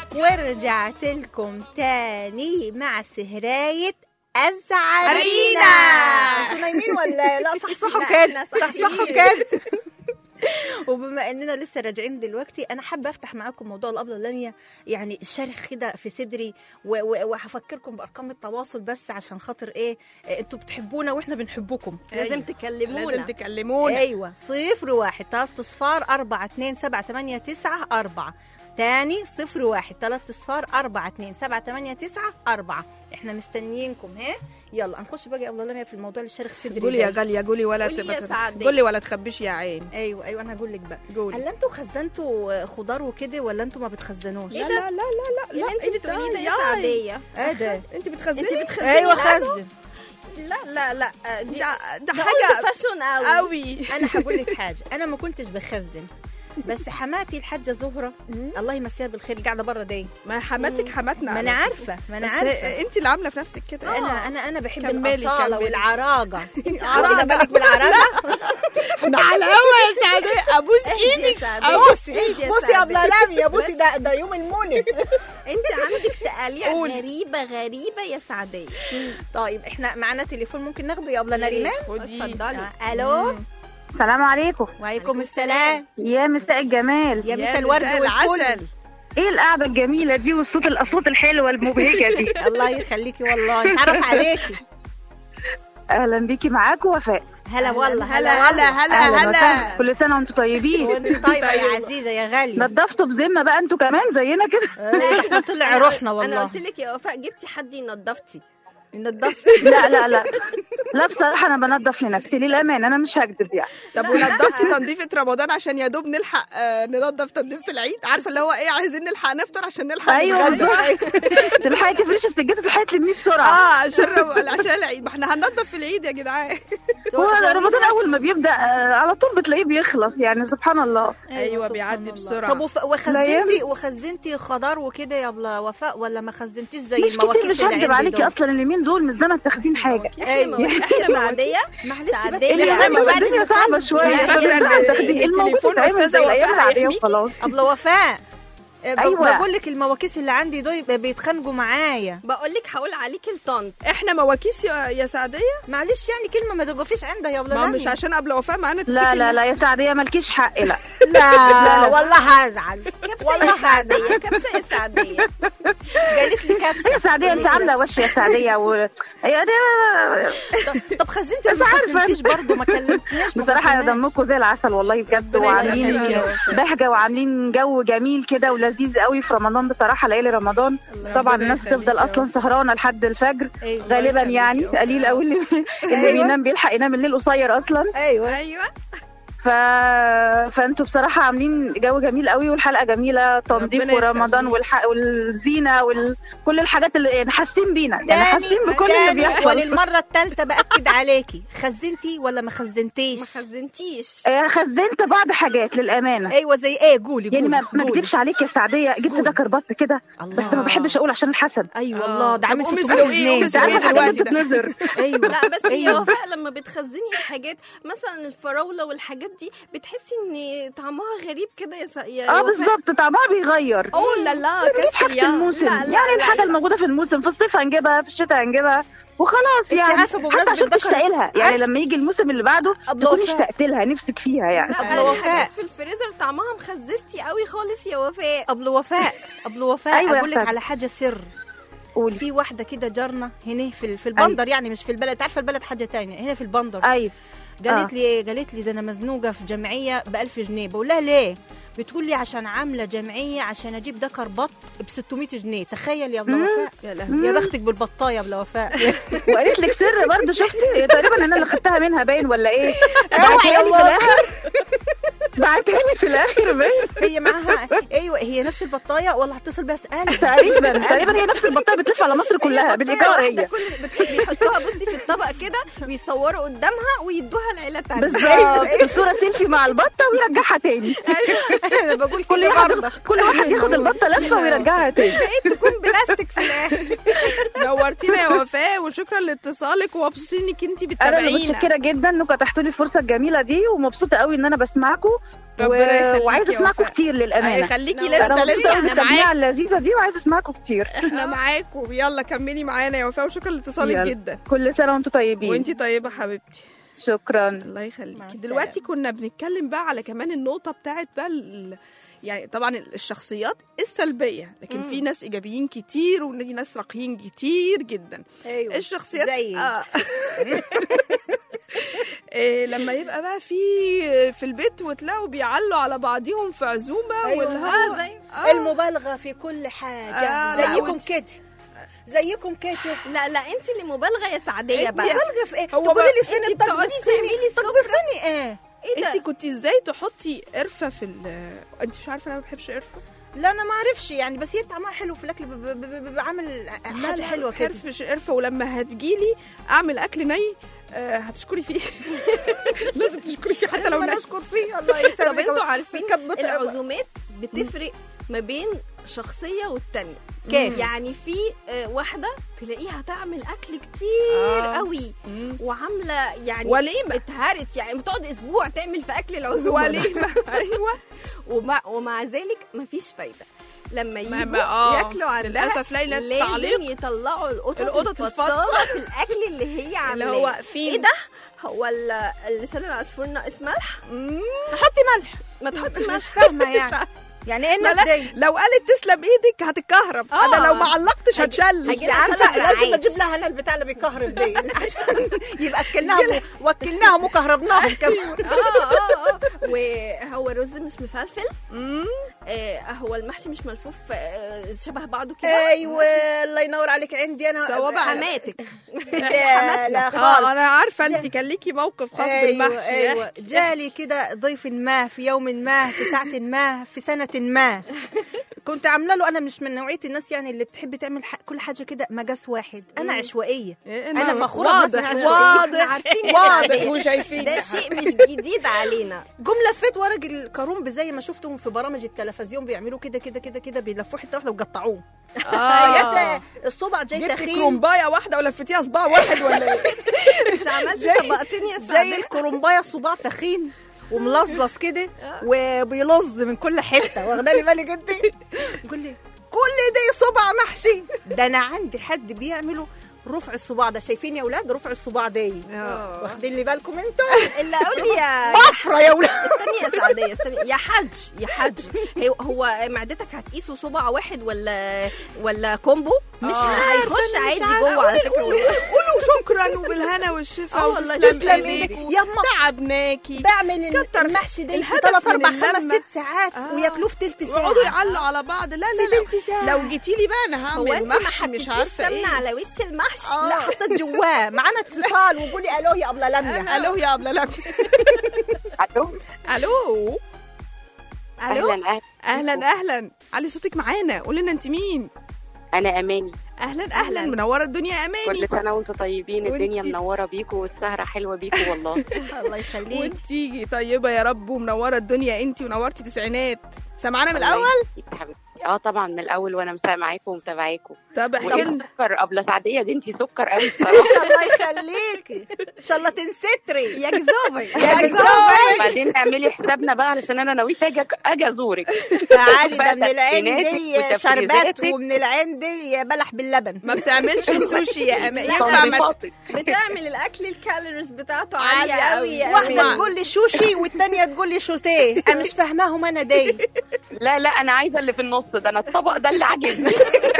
ورجعت لكم تاني مع سهراية أزعرينا. انتوا نايمين ولا لا؟ صحصحوا كده، صحصحوا كده. وبما اننا لسه راجعين دلوقتي، انا حابه افتح معاكم موضوع الابله لاميا، يعني شارخ كده في صدري، وهفكركم بارقام التواصل بس عشان خاطر ايه، انتوا بتحبونا واحنا بنحبكم. لازم تكلمونا، لازم تكلمونا. ايوه، صفر واحد تلات صفار أربعة اتنين سبعة تمانية تسعة أربعة. تاني صفر واحد تلات صفار أربعة اتنين سبعة تمانية تسعة أربعة. احنا مستنيينكم. ها يلا نخش بقى يا الله لاميا في الموضوع اللي شارخ صدري. قولي يا غاليه، قولي ولا قولي ولا تخبيش يا عين. ايوه ايوه انا هقول لك بقى. قولي. هل انتوا خزنتوا خضار وكده ولا انتوا ما بتخزنوش؟ لا لا لا لا لا انت بتقولي ده يا سعديه. ايه ده؟ انت بتخزني؟ انت بتخزني؟ ايوه خزن. لا لا لا دي ده حاجه فاشون قوي قوي. انا هقول لك حاجه، انا ما كنتش بخزن، بس حماتي الحاجه زهره الله يمسيها بالخير قاعده بره دي. ما حماتك حماتنا، ما انا عارفه ما انا عارفه انت اللي عامله في نفسك كده. انا انا انا بحب كملي الاصاله كملي. والعراقه. انت عارفه بالك بالعراقه؟ انا على الهوا يا سعديه، ابوس ايدك، ابوس بوسي بوسي يا ابله لاميا، بوسي. ده ده يوم المنى. انت عندك تقاليع غريبه غريبه يا سعديه. طيب احنا معانا تليفون ممكن ناخده يا ابله نريمان؟ اتفضلي. الو. السلام عليكم. وعليكم السلام. يا مساء الجمال، يا مساء الورد والفل. ايه القعده الجميله دي والصوت الاصوات الحلوه المبهجه دي؟ الله يخليكي والله، اتعرف عليكي. اهلا بيكي، معاكم وفاء. هلا والله. هلا هلا هلا هلا. كل سنه وانتم طيبين. وانت طيبه يا عزيزه يا غاليه. نضفتوا بذمه بقى انتوا كمان زينا كده؟ لا احنا طلع روحنا والله. انا قلت لك يا وفاء جبتي حد ينضفتي؟ نضفتي؟ لا لا لا لا بصراحه انا بنضف لنفسي للامان، انا مش هكذب يعني. طب ونضفتي تنظيفه رمضان عشان يا دوب نلحق آه ننضف تنظيفه العيد؟ عارفه اللي هو ايه، عايزين نلحق نفطر عشان نلحق. ايوه بالظبط. تلحقي تفرشي السجاده، تلحقي تلميه بسرعه. اه عشان عشان العيد، ما احنا هننضف في العيد يا جدعان. هو رمضان اول ما بيبدا آه على طول بتلاقيه بيخلص، يعني سبحان الله. ايوه بيعدي بسرعه. طب وخزنتي وخزنتي خضار وكده يا ابله وفاء ولا ما خزنتيش زي مش كتير؟ مش هكدب عليكي، اصلا اليومين دول مش زمن تخزين حاجه. ايوه احنا سعديه معلش سعديه الدنيا صعبه شويه. التليفون استاذه الايام العاديه وخلاص. ابله وفاء، أيوة. بقول لك المواكيس اللي عندي دول بيتخانقوا معايا. بقول لك هقول عليكي الطنط. احنا مواكيس يا, يا سعديه. معلش يعني كلمه ما تقفيش عندها يا ابله لاميا. مش عشان ابله وفاء معانا. لا لا لا يا سعديه مالكيش حق. لا لا, لا, لا والله هزعل. والله هزعل. كبسه يا سعديه. قالت لي كبسه يا سعديه. انت عامله وش يا سعديه و... طب خزنتي ولا ما خزنتيش برضه؟ ما كلمتنيش بصراحه. دمكم زي العسل والله بجد، وعاملين بهجه وعاملين جو جميل كده ولذيذ قوي في رمضان بصراحه. ليالي رمضان طبعا الناس تفضل اصلا سهرانه لحد الفجر غالبا، يعني قليل قوي اللي, اللي بينام بيلحق ينام الليل قصير اصلا. ايوه ايوه. ف... فانتوا بصراحه عاملين جو جميل قوي، والحلقه جميله، تنظيف ورمضان والح... والزينه وكل الحاجات اللي يعني حاسين بينا، يعني حاسين بكل اللي بيحصل. وللمره الثالثه باكد عليكي، خزنتي ولا ما خزنتيش؟ ما خزنتيش. آه خزنت بعض حاجات للامانه. ايوه زي ايه؟ قولي يعني ما ما اكدبش عليك يا سعديه، جبت ده كربط كده بس ما بحبش اقول عشان الحسد. ايوه والله ده عامل ستمية جنيه. انت عارفه الحاجات دي بتنزر. ايوه لا بس يا وفاء لما بتخزني الحاجات مثلا الفراوله والحاجات دي بتحسي ان طعمها غريب كده يا سا... يا اه بالظبط، طعمها بيغير. اوه لا لا نجيب حاجه الموسم. لا لا يعني الحاجه الموجوده في الموسم، في الصيف هنجيبها، في الشتاء هنجيبها وخلاص يعني. حتى عشان تشتاقي لها، يعني لما يجي الموسم اللي بعده تكوني اشتقت لها، نفسك فيها يعني. ابله وفاء في الفريزر طعمها مخزستي قوي خالص يا وفاء. ابله وفاء ابله وفاء أيوة اقول لك على حاجه سر. قولي. في واحده كده جارنا هنا في في البندر. أيوة. يعني مش في البلد، عارفه البلد حاجه تانية، هنا في البندر. ايوه. قالت لي قالت لي ده انا مزنوقه في جمعيه ب ألف جنيه. بقول لها ليه؟ بتقول لي عشان عامله جمعيه عشان اجيب دكر بط ب ستمية جنيه. تخيل يا ابله وفاء. يا, يا بختك بالبطايه يا ابله وفاء. وقالت لك سر برضه، شفتي تقريبا انا اللي خدتها منها باين ولا ايه؟ بعتها لي في الاخر بعتها لي في الاخر باين. هي معاها ايوه هي نفس البطايه والله. هتصل بيها اسالها. تقريبا تقريبا هي نفس البطايه بتلف على مصر كلها بالايجار. هي بيحطوها بصي في الطبق كده ويصوروا قدامها ويدوها العيله بتاعتها بالظبط. الصوره سيلفي مع البطه ويرجعها تاني. انا بقول كل واحد كل واحد ياخد البطه لفه ويرجعها تاني. بقيت تكون بلاستيك في في الاخر. نورتينا يا وفاء وشكرا لاتصالك ومبسوطين انك انت انا بتتابعينا. اللي متشكره جدا انكم اتحتوا لي الفرصه الجميله دي، ومبسوطه قوي ان انا بسمعكم و... وعايزه اسمعكم كتير للامانه. خليكي لسه انا لسه مبسوطه احنا بالتجميعه معاكي اللذيذه دي وعايزه اسمعكم كتير. احنا معاكم. يلا كملي معانا يا وفاء وشكرا لاتصالك جدا. كل سنه وانتم طيبين. وانتي طيبه حبيبتي. شكرا. الله يخليكي. دلوقتي كنا بنتكلم بقى على كمان النقطه بتاعت بقى ال... يعني طبعا الشخصيات السلبيه، لكن مم. في ناس ايجابيين كتير وناس ناس راقيين كتير جدا. ايوه الشخصيات زي آه. إيه لما يبقى بقى في في البيت وتلاقوا بيعلوا على بعضهم في عزومه. أيوة. والهو آه زي آه. المبالغه في كل حاجه. آه زيكم كده زيكم كده. لا لا انت اللي مبالغه يا سعديه بقى. مبالغه في ايه؟ تقولي لي فين بتقعدي تعملي تقبصني ايه؟ ايه انت كنت ازاي تحطي قرفه في ال انت مش عارفه انا ما بحبش قرفه. لا انا ما اعرفش يعني، بس هي طعمها حلو في الاكل، بعمل حاجه حلوه كده. قرفش قرفه، ولما هتجيلي اعمل اكل ني آه هتشكري فيه. لازم تشكري فيه حتى لو نشكر فيه. الله يسلمك. طب انتوا عارفين العزومات بتفرق ما بين شخصيه والتانيه كيف؟ يعني في واحده تلاقيها تعمل اكل كتير آه. قوي مم. وعامله يعني وليمه اتهرت، يعني بتقعد اسبوع تعمل في اكل العزومه وليمه. ايوه. ومع, ومع ذلك مفيش فايده. لما يجوا آه. ياكلوا عندها للاسف ليلى لازم يطلعوا القطط القطط الفطاله في الاكل اللي هي عاملاه. اللي هو فين؟ ايه ده؟ هو اللسان العصفور ناقص ملح؟ تحطي ملح. ما تحطي ملح. مش فاهمه يعني. يعني ايه الناس دي؟ لو قالت تسلم ايدك هتتكهرب. آه. انا لو ما علقتش هتشل. هي عارفه لازم اجيب لها انا البتاع اللي بيكهرب دي عشان يبقى اكلناهم وكلناهم وكهربناهم كمان. اه اه اه وهو الرز مش مفلفل. امم آه هو المحشي مش ملفوف آه شبه بعضه كده. ايوه الله ينور عليك. عندي انا حماتك. لا لا خالص. اه انا عارفه انت كان ليكي موقف خاص أيوة بالمحشي. ايوه جالي كده ضيف ما في يوم ما في ساعه ما في سنه ما كنت عامله له. انا مش من نوعيه الناس يعني اللي بتحب تعمل ح... كل حاجه كده مقاس واحد. انا عشوائيه. انا فخوره بنفسي عشوائيه. واضح عارفين واضح وشايفين ده شيء مش جديد علينا. جم لفيت ورق الكرنب زي ما شفتهم في برامج التلفزيون بيعملوا كده كده كده كده بيلفوه حته واحده وقطعوه. اه الصبع جاي تخين. جبتي كرنبايه واحده ولفتيها صباع واحد ولا ايه؟ انت عملتي طبقتين يا سعديه. زي الكرنبايه الصباع تخين وملصلص كده وبيلظ من كل حته. واخدالي بالي جدي. قول لي كل ده صبع محشي؟ ده انا عندي حد بيعمله رفع الصباع ده. شايفين يا اولاد رفع الصباع ده؟ واخدين لي بالكم انتوا؟ اللي اقول لي يا بفره يا اولاد. استني يا سعديه استني يا حج يا حج. هو معدتك هتقيسه صبع واحد ولا ولا كومبو؟ مش هيخش عادي جوه على فكره. قولوا شكرا وبالهنا والشفا. والله تسلم ايدك يما. تعبناكي. بعمل المحشي ده في ثلاث اربع خمس ست ساعات وياكلوه في ثلث ساعه. يقعدوا يعلوا على بعض. لا لا لا لو جيتي لي بقى انا هعمل محشي مش عارفه ايه. على وش المحشي. آه. لا حطيت جواه. معانا اتصال وقولي الو يا ابله لميا. الو يا ابله لميا. الو الو اهلا اهلا اهلا. علي صوتك معانا. قولي لنا انت مين؟ انا اماني. اهلا اهلا منوره الدنيا يا اماني. كل سنه وانتم طيبين. الدنيا منوره بيكم والسهره حلوه بيكم والله. الله يخليك. وانتي طيبه يا رب ومنوره الدنيا انتي ونورتي تسعينات. سامعانا من الاول؟ اه طبعا من الاول وانا معاكم ومتابعاكم. طب احكي لنا. سكر قبل سعديه دي انتي سكر قوي بصراحه. ان شاء الله يخليكي. ان شاء الله تنستري يا جزوبي يا جزوبي. بعدين اعملي حسابنا بقى علشان انا نويت اجي اجي ازورك. تعالي ده من العين دي شربات ومن العين دي بلح باللبن. ما بتعملش السوشي يا اماني. ينفع بتعمل الاكل الكالوريز بتاعته عاليه قوي. واحده تقول لي شوشي والثانيه تقول لي شوتيه. انا مش فاهماهم انا دي. لا لا انا عايزه اللي في النص ده. انا الطبق ده اللي عاجبني.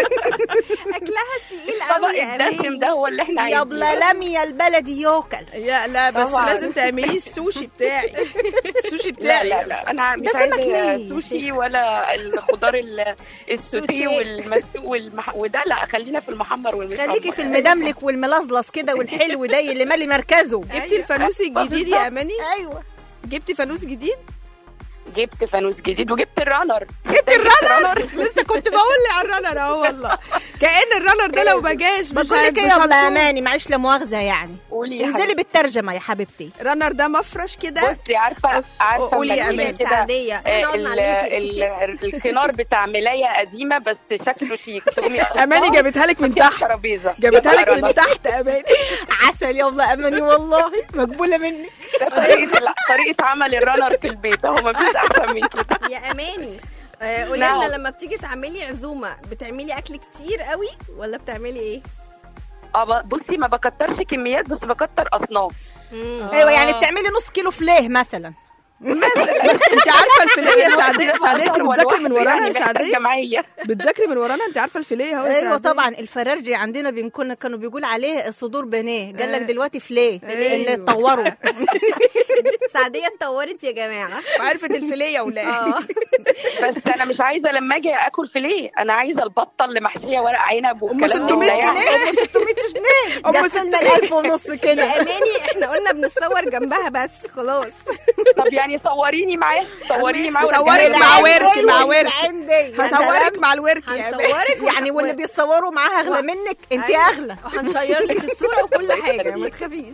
اكلها تقيل قوي يا اماني. الدسم ده هو اللي احنا عايزينه. يا ابله لميا البلدي يوكل. يا لا بس طبعا. لازم تعمليه السوشي بتاعي. السوشي بتاعي. لا لا, لا. انا مش عايزه سوشي ولا الخضار السوتيه والمسلوق والمح... وده لا. خلينا في المحمر والمشمر. خليكي في المدملك والملصلص كده والحلو ده اللي مالي مركزه. جبتي الفانوس الجديد يا اماني؟ ايوه جبتي فانوس جديد؟ جبت فانوس جديد وجبت الرانر. جبت الرانر؟ لسه كنت بقول لي على الرانر اهو والله. كأن الرانر ده لو ما جاش مش بقول لك ايه يا ابله اماني معلش لا مؤاخذه يعني. قولي يا انزلي حبيبتي. بالترجمه يا حبيبتي. رانر ده مفرش كده. بصي عارفه عارفه قولي يا لما أماني. تيجي كده سعدية. إحنا آه، قلنا ال- عليكي ال- الكنار بتاع ملايه قديمه بس شكله شيك. تقومي قصاه اماني جابتها لك من تحت، ترابيزه جابتها لك من تحت اماني. عسل يلا اماني والله مقبوله مني. ده طريقه طريقه عمل الرانر في البيت اهو، مفيش احسن من كده. يا اماني آه، قولي نعم. لنا لما بتيجي تعملي عزومه بتعملي اكل كتير قوي ولا بتعملي ايه؟ اه بصي ما بكترش كميات بس بكتر اصناف. ايوه يعني بتعملي نص كيلو فليه مثلا. انت عارفه الفيليه يا سعديه؟ سعديه انت بتذاكري من ورانا يعني يا سعديه؟ جمعيه بتذاكري من ورانا، انت عارفه الفيليه اهو يا ايوه سعدية. طبعا الفرارجي عندنا بنكون كانوا بيقول عليه صدور بانيه، قال لك آه. دلوقتي فليه أيوة. اللي اتطوروا. سعديه اتطورت يا جماعه وعرفت الفيليه ولا اه بس انا مش عايزه لما اجي اكل فيليه، انا عايزه البطه اللي محشيه ورق عنب ام والكلام ستمية ده يعني. جنيه. ام ستمية جنيه أم دخلنا الألف ونص يا كده. اماني احنا قلنا بنتصور جنبها بس خلاص. طب يعني صوريني معاه، صوريني معاه هصورك ورجعي. مع ورك مع ورك عندي هصورك مع الورك يا أماني. هنصورك يعني واللي بيصوروا معاها اغلى منك انت أيوة. اغلى. وهنشير لك الصوره وكل حاجه ما تخافيش.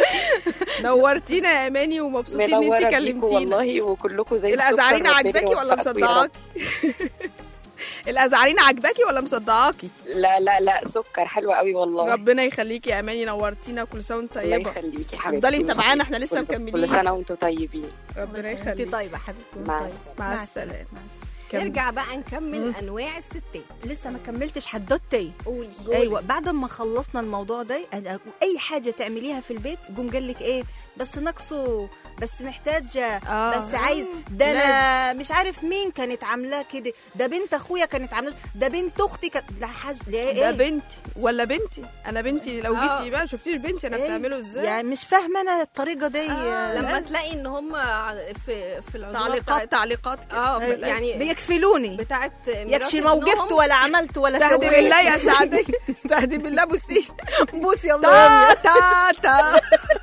نورتينا يا اماني ومبسوطين ان منوره انت بيكوا كلمتينا. والله وكلكم زي الازعرين السكر، ربنا عجباكي ولا يوفقكم يا رب. مصدعاكي؟ الازعرين عجباكي ولا مصدعاكي؟ لا لا لا سكر حلوة قوي والله. ربنا يخليكي يا اماني، نورتينا، كل سنه وانت الله طيبه. يخليكي حبيبتي. افضلي متابعانا، احنا لسه كل- مكملين. كل سنه وانتم طيبين. ربنا انت يخليكي. طيبه حبيبتي. مع طيبة. مع السلامه. نرجع بقى نكمل انواع الستات. لسه ما كملتش حدوتي. قولي ايوه بعد ما خلصنا الموضوع ده أنا اي حاجه تعمليها في البيت قوم قال لك ايه بس ناقصه بس محتاجه آه. بس عايز ده انا مش عارف مين كانت عاملاه كده، ده بنت اخويا كانت عاملاه، ده بنت اختي كانت لا حاجه لا ده ايه بنتي ولا بنتي؟ انا بنتي لو آه. جيتي بقى شفتيش بنتي انا إيه؟ بتعمله ازاي؟ يعني مش فاهمه انا الطريقه دي. آه. لما تلاقي ان هم في في العزومه تعليقات بتاعت تعليقات كده. اه أيوة. يعني بيكفلوني بتاعت يكشي ما وقفت ولا عملت ولا استهدي سويت. بالله يا سعدية، استهدي بالله. بصي بوس يا تا تا تا.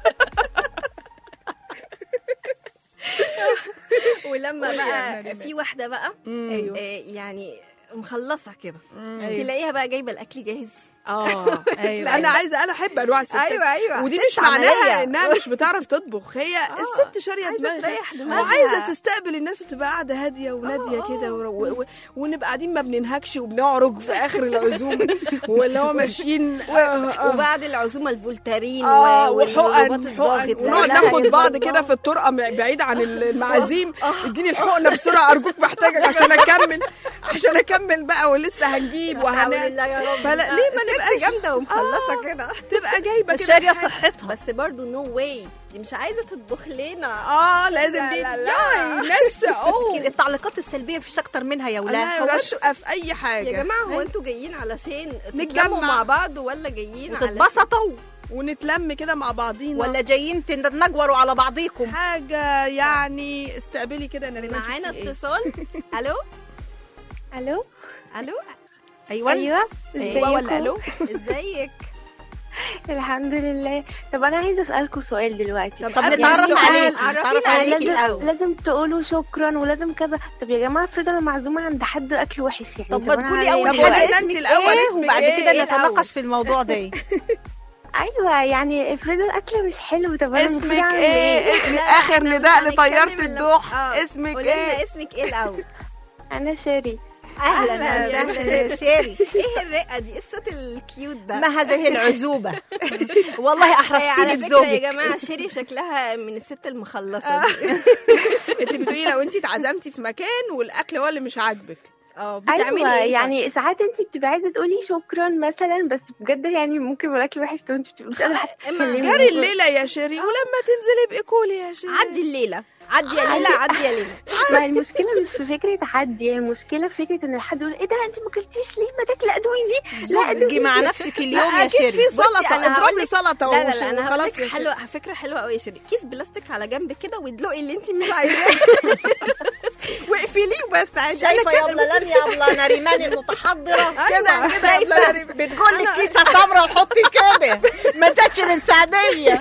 ولما قولي يا بقى مريم. في واحده بقى ايوه آه، يعني مخلصه كده أيوة. تلاقيها بقى جايبه الاكل جاهز. اه ايوه انا عايزه، انا احب انواع الستات. ايوه ايوه ودي ست مش معناها عملية. انها مش بتعرف تطبخ، هي الست شاريه عايزة دماغها تريح دماغها. وعايزه تستقبل الناس وتبقى قاعده هاديه وناديه كده و- و- و- ونبقى قاعدين ما بننهكش وبنعرج في اخر العزومه واللي هو ماشيين آه، آه. وبعد العزومه الفولتارين اه و- وحقن والرباط حقن الضاغط ونقعد لا، ناخد لا، بعض يا كده الله. في الطرقه بعيد عن المعازيم. اديني الحقنه بسرعه ارجوك، محتاجك عشان اكمل عشان اكمل بقى ولسه هنجيب وهنعمل. الله يا رب. فلا ليه ما ست نبقاش جامده ومخلصه كده تبقى جايبه كده شاريه حاجة. صحتها. بس برضو نو واي دي مش عايزه تطبخ لنا. اه لازم لا، دي لا، لا. ياي ناس اوه التعليقات السلبيه مفيش اكتر منها يا ولاد. لا رشقه في اي حاجه يا جماعه هو انتوا جايين علشان نتجمع. تتجمعوا مع بعض ولا جايين علشان تتبسطوا ونتلم كده مع بعضينا ولا جايين تنجوروا على بعضيكم؟ حاجه يعني استقبلي كده انا ريمان معانا شوفي إيه. اتصال. الو الو الو ايوه ايوه ايوه ولا الو؟ ازيك؟ الحمد لله. طب انا عايزه اسالكم سؤال دلوقتي. طب قبل نتعرف السؤال، عليك عرفينا نتعرف عليكي عليكي لازم, الاول. لازم تقولوا شكرا ولازم كذا. طب يا جماعه افرضوا انا معزومه عند حد اكل وحش يعني. طب ما أنا تقولي هعمل اول إيه؟ طب حاجه قولي اسمك انت الأول ايه اسمك وبعد إيه؟ كده إيه نتناقش في الموضوع ده. ايوه يعني افرضوا الاكل مش حلو. طب انا المفروض اسمك اعمل ايه؟ لا، اخر إحنا مش نداء هنتكلم لطياره إلا- الضوح. آه. اسمك قولي ايه؟ لنا اسمك ايه الاول؟ انا شاري. اهلا أهلاً. وسهلا يا شيري. ايه الرقه دي؟ ايه الصوت الكيوت ده؟ ما هذه العزوبه. والله إيه، احرجتيني على فكره يا بزوجك. جماعه شيري شكلها من الست المخلصه دي. انت بتقولي لو انت اتعزمتي في مكان والاكل هو اللي مش عاجبك. اه بتعملي ايوه ايه؟ يعني ساعات انت بتبقى عايزه تقولي شكرا مثلا بس بجد يعني ممكن يبقى الاكل وحش وانت بتبقي مش قادره حتى تتكلمي. جري الليله يا شيري ولما تنزلي ابقي كولي يا شيري. عدي الليله عدي يا ليلى عدي يا ليلى. ما هي المشكله مش في فكره عدي، المشكله في فكره ان حد يقول ايه ده انت ما اكلتيش ليه ما تاكلي ادوي دي. لا زوجي مع نفسك اليوم يا اكيد شيري. في بصي، سلطه، أنا هقول اضربي لك- سلطه لا لا لا انا هقول وخلاص لك يا حلوه شيري. فكره حلوه قوي يا شيري. كيس بلاستيك على جنب كده وادلقي اللي انت مش عايزاه واقفليه بس عادي. شايفه يا ابله لميا ابله نريمان المتحضره كده كده يا أبلة نريمان. بتقول لك كيسه سمراء وحطي كده ما جاتش من سعديه.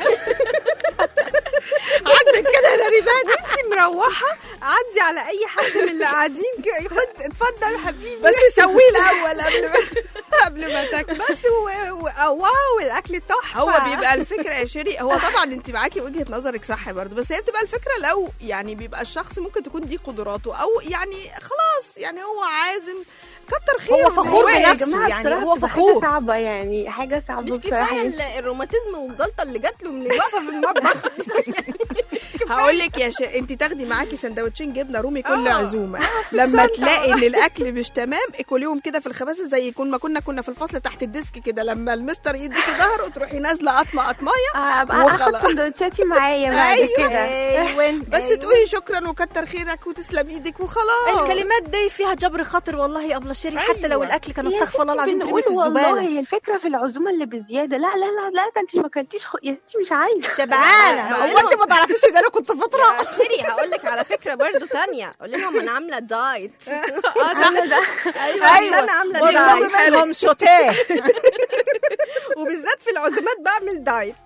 عندك كده يا نريمان. انت مروحه عدي على اي حد من اللي قاعدين كده ياخد اتفضل يا حبيبي بس سويه الاول قبل ما قبل ما تاكل. بس و... و... بيبقى واو الاكل تحفه. هو بيبقى الفكره يا شيري، هو طبعا انت معاكي وجهه نظرك صح برضه، بس هي بتبقى الفكره لو يعني بيبقى الشخص ممكن تكون دي قدراته، او يعني خلاص يعني هو عازم كتر خير، هو فخور بنفسه يعني، هو فخور. حاجه صعبه يعني، حاجه صعبه مش بصراحه. كفايه الروماتيزم والجلطه اللي جات له من الوقفه في المطبخ. هقول لك يا شيخ، انت تاخدي معاكي سندوتشين جبنه رومي كل عزومه، لما تلاقي ان الاكل مش تمام اكليهم كده في الخبازه، زي يكون ما كنا كنا في الفصل تحت الديسك كده، لما المستر يديكي ظهره تروحي نازله قطمه قطمايه ابقى اخد سندوتشاتي معايا بعد كده. ايوه بس تقولي شكرا وكتر خيرك وتسلم ايدك وخلاص. الكلمات دي فيها جبر خاطر والله يا ابله شيري، حتى لو الاكل كان استغفر الله العظيم ترمي في الزباله. والله هي الفكره في العزومه اللي بزياده. لا لا لا لا، ده انت ما اكلتيش يا ستي، مش عايزه شبعانه. هو انت ما تعرفيش ان انا كنت فطره؟ شيري هقول لك على فكره برضو تانية، قول لهم انا عامله دايت. اه صح. ايوه انا عامله دايت منهم شوتيه، وبالذات في العزومات بعمل دايت.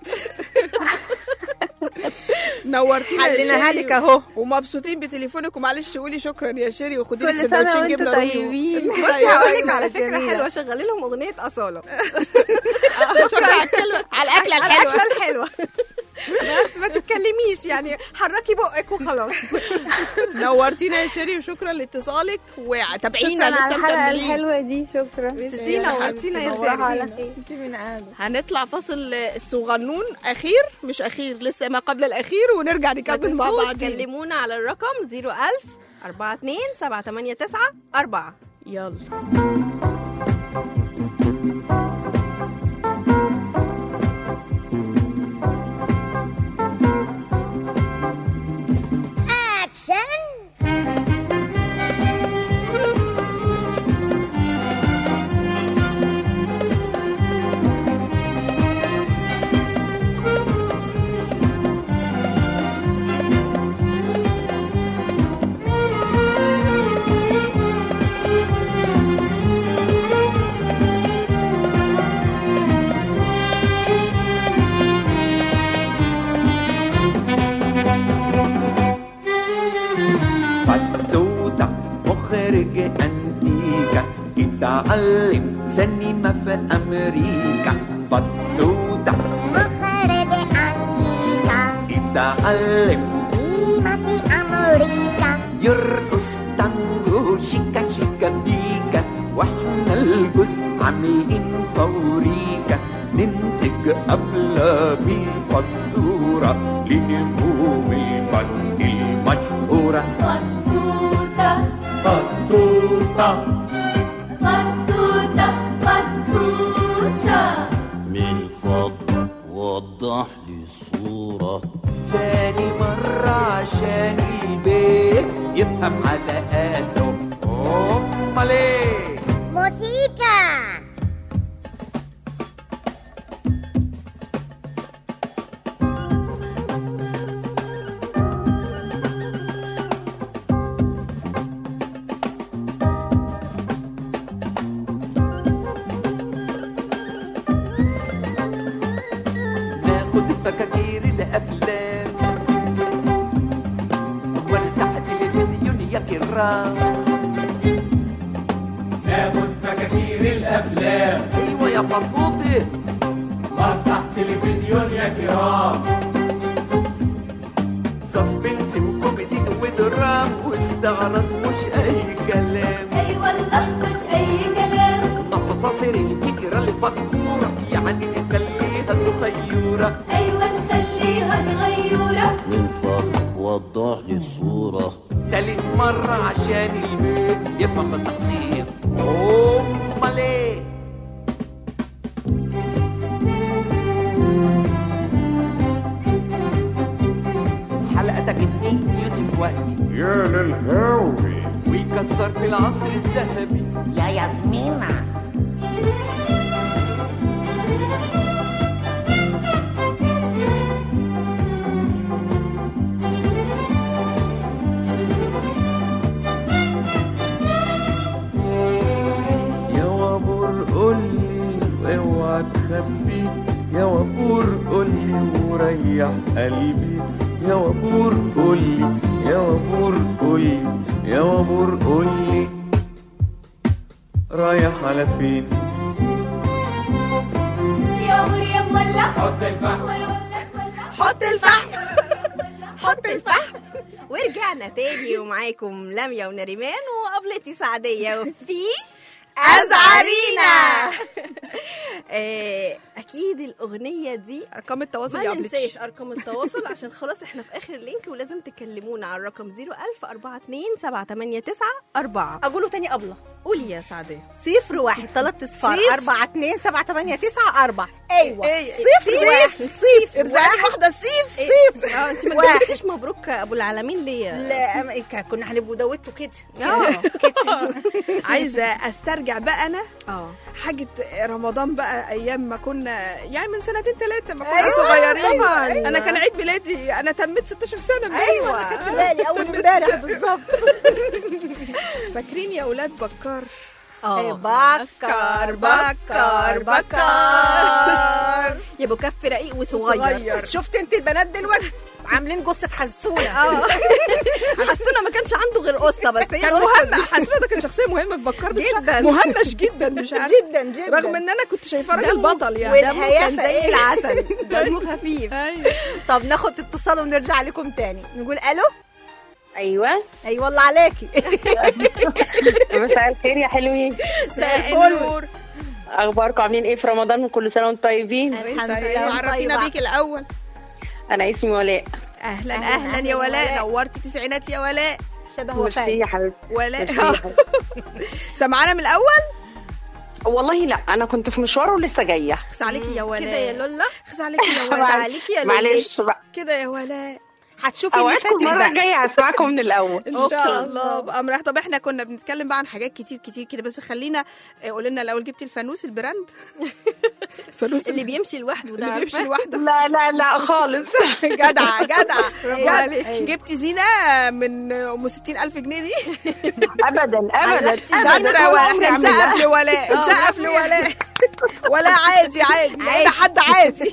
نورتينا حليناها لك اهو، ومبسوطين بتليفونك، ومعلش قولي شكرا يا شيري وخدي لك كل سنة سندوتشين وانتوا جبنه طيبين. رومي. بصي هقول لك على فكره حلوه، شغلي لهم اغنيه اصاله. شكرا على الكلمه، على الاكله على الحلوه. الاكله الحلوه. بس ما تتكلميش يعني، حركي بقك وخلاص. نورتينا يا شيري وشكرا لاتصالك، وتابعينا لسه الحلقه مكملين. الحلوه دي. شكرا. تسلينا ونورتينا يا شيري. انت من عادة. هنطلع فاصل الصغنون اخير، مش اخير لسه ما قبل الاخير، ونرجع نكمل مع بعض. كلمونا على الرقم صفر ألف أربعة اتنين سبعة تمانية تسعة أربعة. يلا. تعلم سينما في أمريكا، بطوطة مخرج أمريكا، يتعلم سينما في أمريكا، يرقص تانجو شيكا شيكا بيكا، واحنا الجزء عاملين فوريكا، ننتج أفلام الفزورة لنجوم الفن المشهورة. بطوطة بطوطة بطوطة بطوطة، من فضلك وضح لي الصورة. تاني مرة عشان البيت يفهم على قده. أمال إيه؟ موسيقى. فكاكير الأفلام ورسح تلفزيون يا كرام، ناخد فكاكير الأفلام. أيوة يا فطوطي، مسرح تلفزيون يا كرام، سسبنس وكوميدي ودرام واستعراض مش أي كلام. أي والله مش أي كلام، نختصر الفكرة لفكورة، يعني نخليها صغيرة. أيوة نخليها صغيرة. من فضلك وضح لي الصورة. تالت مرة عشان البيت يفهم التقصير. أمال إيه؟ حلقتك اتنين يوسف وهبي يا للهاوي، ويكسر في العصر الذهبي يا ياسمينة. يا وابور قولي اوعى تخبي، يا وابور قولي وريح قلبي، يا وابور قولي، يا وابور قولي، يا وابور قولي رايح على فين؟ ولع حط الفحم حط الفحم حط الفحم. ورجعنا تاني ومعاكم لميا ونريمان وقبلتي سعدية وفي أزعرينا. اكيد الاغنيه دي ارقام التواصل ما يا قبلتش. ننساش ارقام التواصل عشان خلاص احنا في اخر اللينك ولازم تكلمونا على الرقم صفر ألف أربعة اتنين سبعة تمانية تسعة أربعة. اقوله تاني قبله. قولي يا سعدية. صفر واحد تلات اصفار أربعة اتنين سبعة تمانية تسعة أربعة. ايوه إيه. صفر واحد صفر ارزعي واحده صيف صفر. اه انت ما جبتيش مبروك ابو العالمين ليه؟ لا أم- كنا هنبقوا دوتوا كده. اه عايزه استرجع بقى انا اه حاجه رمضان بقى ايام ما كنا يعني من سنتين ثلاثه ما كنا أيوة صغيرين. طبعاً. انا كان عيد ميلادي انا تميت ستاشر سنه. ايوه انا خدت بالي اول امبارح بالظبط. فاكرين يا اولاد بكار؟ اه بكر بكر بكر يا ابو كف رقيق وصغير. شفت انت البنات دلوقتي عاملين قصه حسونه. اه حسونه ما كانش عنده غير قصه بس هي كان مهم. حسونه ده كان شخصيه مهمه في بكار بس جدا مهمش جدا مش عارف جدا جدا رغم ان انا كنت شايفاه راجل بطل يعني. والهيافه زي ايه العسل دمه خفيف. طب ناخد اتصال ونرجع لكم تاني نقول الو. ايوه اي والله عليكي. مساء الخير يا حلوين. مساء النور. اخباركم عاملين ايه في رمضان وكل سنه وانتم طيبين؟ الحمد طيب لله. عرفينا طيبة. بيك الاول. انا اسمي ولاء. اهلا أهلاً، اهلا أهلاً يا ولاء ولاء. نورتي تسعينات يا ولاء. شبه ميرسي وفاء. يا حبيبتي. ولاء ميرسي يا حبيبتي. سمعانا من الاول. والله لا انا كنت في مشوار ولسه جايه. خس عليكي يا ولاء كده يا لولا. خس عليكي يا ولاء. عليكي يا لولا. معلش بقى كده يا ولاء هتشوفي اللي اوعدكم فاتت المره بقى. الجايه هسمعكم من الاول. ان شاء الله بامر. طب احنا كنا بنتكلم بقى عن حاجات كتير كتير كده بس خلينا قولي لنا الاول جبتي الفانوس البراند؟ الفانوس اللي بيمشي لوحده ده اللي بيمشي عارفة؟ لوحده. لا لا لا خالص. جدعه جدعه عليكي. جبتي زينه من ام ستين ألف جنيه دي؟ ابدا ابدا شاطره ولا احنا نسقف لولاء نسقف لولاء ولا عادي عادي ده حد عادي.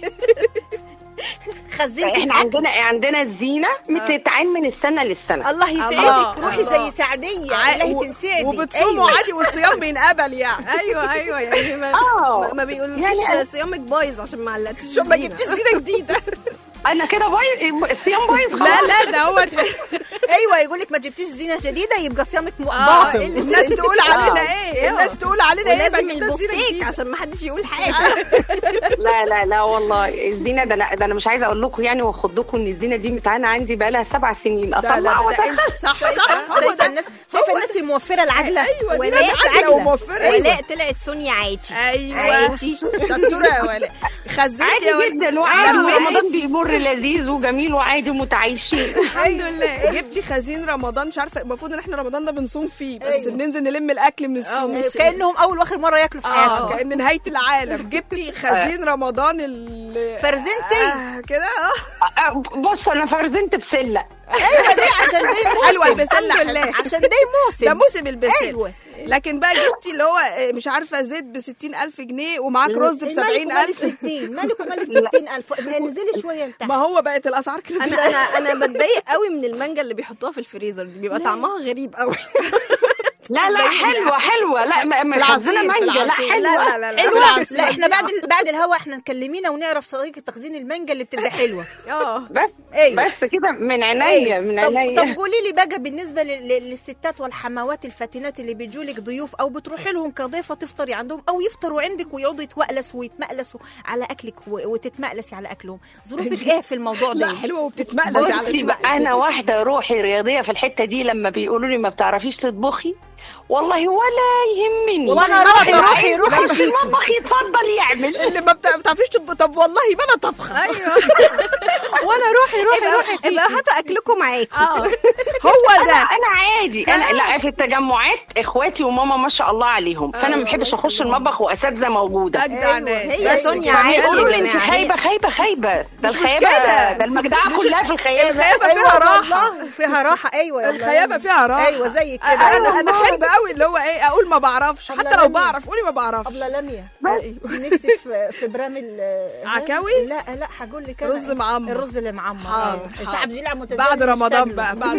خزينتي احنا عندنا عندنا الزينه بتتعين من السنه للسنه. الله يسعدك روحي زي سعديه ع- الله و- تنسعدي. وبتصوموا عادي والصيام بينقبل يعني. ايوه ايوه يعني ما, آه. ما بيقولوش يعني صيامك بايظ عشان ما علقتيش شو ما الزينة. جبتيش زينه جديده؟ انا كده بايظ الصيام بايظ لا خلاص. لا ده هو ايوه يقول لك ما جبتيش زينه جديده يبقى صيامك م- آه، باطل. الناس تقول علينا ايه؟ الناس تقول علينا ايه؟ ما ولازم جبناش زينه البوفتيك جديده. عشان ما حدش يقول حاجه. لا لا لا والله الزينه ده انا ده انا مش عايزه اقول لكم يعني واخدكم ان الزينه دي متعانه عندي بقى لها سبع سنين لا لا اطلع ده- ده وادخل. إنت- صح صح هو شايفه ده. الناس شايفه الناس الموفره العاجله. ايوه دي ولاء ناس عاجله عاجلة. وموفره. ولاء طلعت سونيا عادي. ايوه عادي. شطوره يا ولاء. خزنتي عادي يا ولاء جدا وعادي لما ورمضان عادي. بيمر لذيذ وجميل وعادي متعايشين. الحمد لله. جبتي خزين رمضان مش عارفه المفروض ان احنا رمضان ده بنصوم فيه بس أيوة. بننزل نلم الاكل من الصوم. كانهم اول واخر مره ياكلوا في اه حياتهم. كأن نهايه العالم. جبتي خزين رمضان ال فرزنتي آه كده اه أه، بص انا فرزنت بسله. ايوه دي عشان دي موسم. حلوه البسله الحمد لله. عشان دي موسم ده موسم البسله. ايوه لكن بقى جبتي اللي هو مش عارفه زيت ب ستين ألف جنيه ومعاك رز ب سبعين ألف. ستين مالك ومال ستين ألف نزلي شويه لتحت. ما هو بقت الاسعار كده. انا انا انا بتضايق قوي من المانجا اللي بيحطوها في الفريزر دي بيبقى طعمها غريب قوي. لا لا حلوه حلوه لا ما- ما خزنه مانجا لا حلوه. لا لا لا حلوه. لا احنا بعد بعد الهوا احنا نكلمينا ونعرف طريقه تخزين المانجا اللي بتبقى حلوه. اه بس ايوه بس كده من عينيا من طب, عينيا. طب قولي لي بقى بالنسبه لل- لل- للستات والحموات الفاتنات اللي بيجوا لك ضيوف او بتروحي لهم كضيفه تفطري عندهم او يفطروا عندك ويقعدوا يتوقلسوا ويتمقلسوا على اكلك و- وتتمقلسي على اكلهم ظروفك ايه في الموضوع ده؟ لا حلوه وبتتمقلس على بصي بقى انا واحده روحي رياضيه في الحته دي لما بيقولوا لي ما بتعرفيش تطبخي والله ولا يهمني. والله روحي روحي روحي بس المطبخ يتفضل يعمل. اللي ما بتع- بتعرفيش تطبخ. طب والله ما انا طبخه. ايوه وانا روحي روحي روحي يبقى هاتوا اكلكم معاكم. اه هو انا ده. انا عادي انا لا في التجمعات اخواتي وماما ما شاء الله عليهم فانا ما بحبش اخش المطبخ واساتذه موجوده. اجدع ناس. هي سونيا عادي يقولوا لي يا انت جماعة. خايبه خايبه خايبه ده مش الخيابه مشكلة. ده المجدعه كلها في الخيابه. الخيابه فيها راحه. والله فيها راحه ايوه يا الخيابه فيها راحه. ايوه زي كده. انا انا احب قوي اللي هو ايه اقول ما بعرفش أبلة حتى لو لميا. بعرف قولي ما بعرفش. أبلة لميا أيوة. نفسي في في برامل عكاوي؟ لا لا هقول لك أنا رز معمر. الرز اللي معمر. حاضر، أيوة. حاضر. الشعب جيل عم بعد رمضان بقى بعد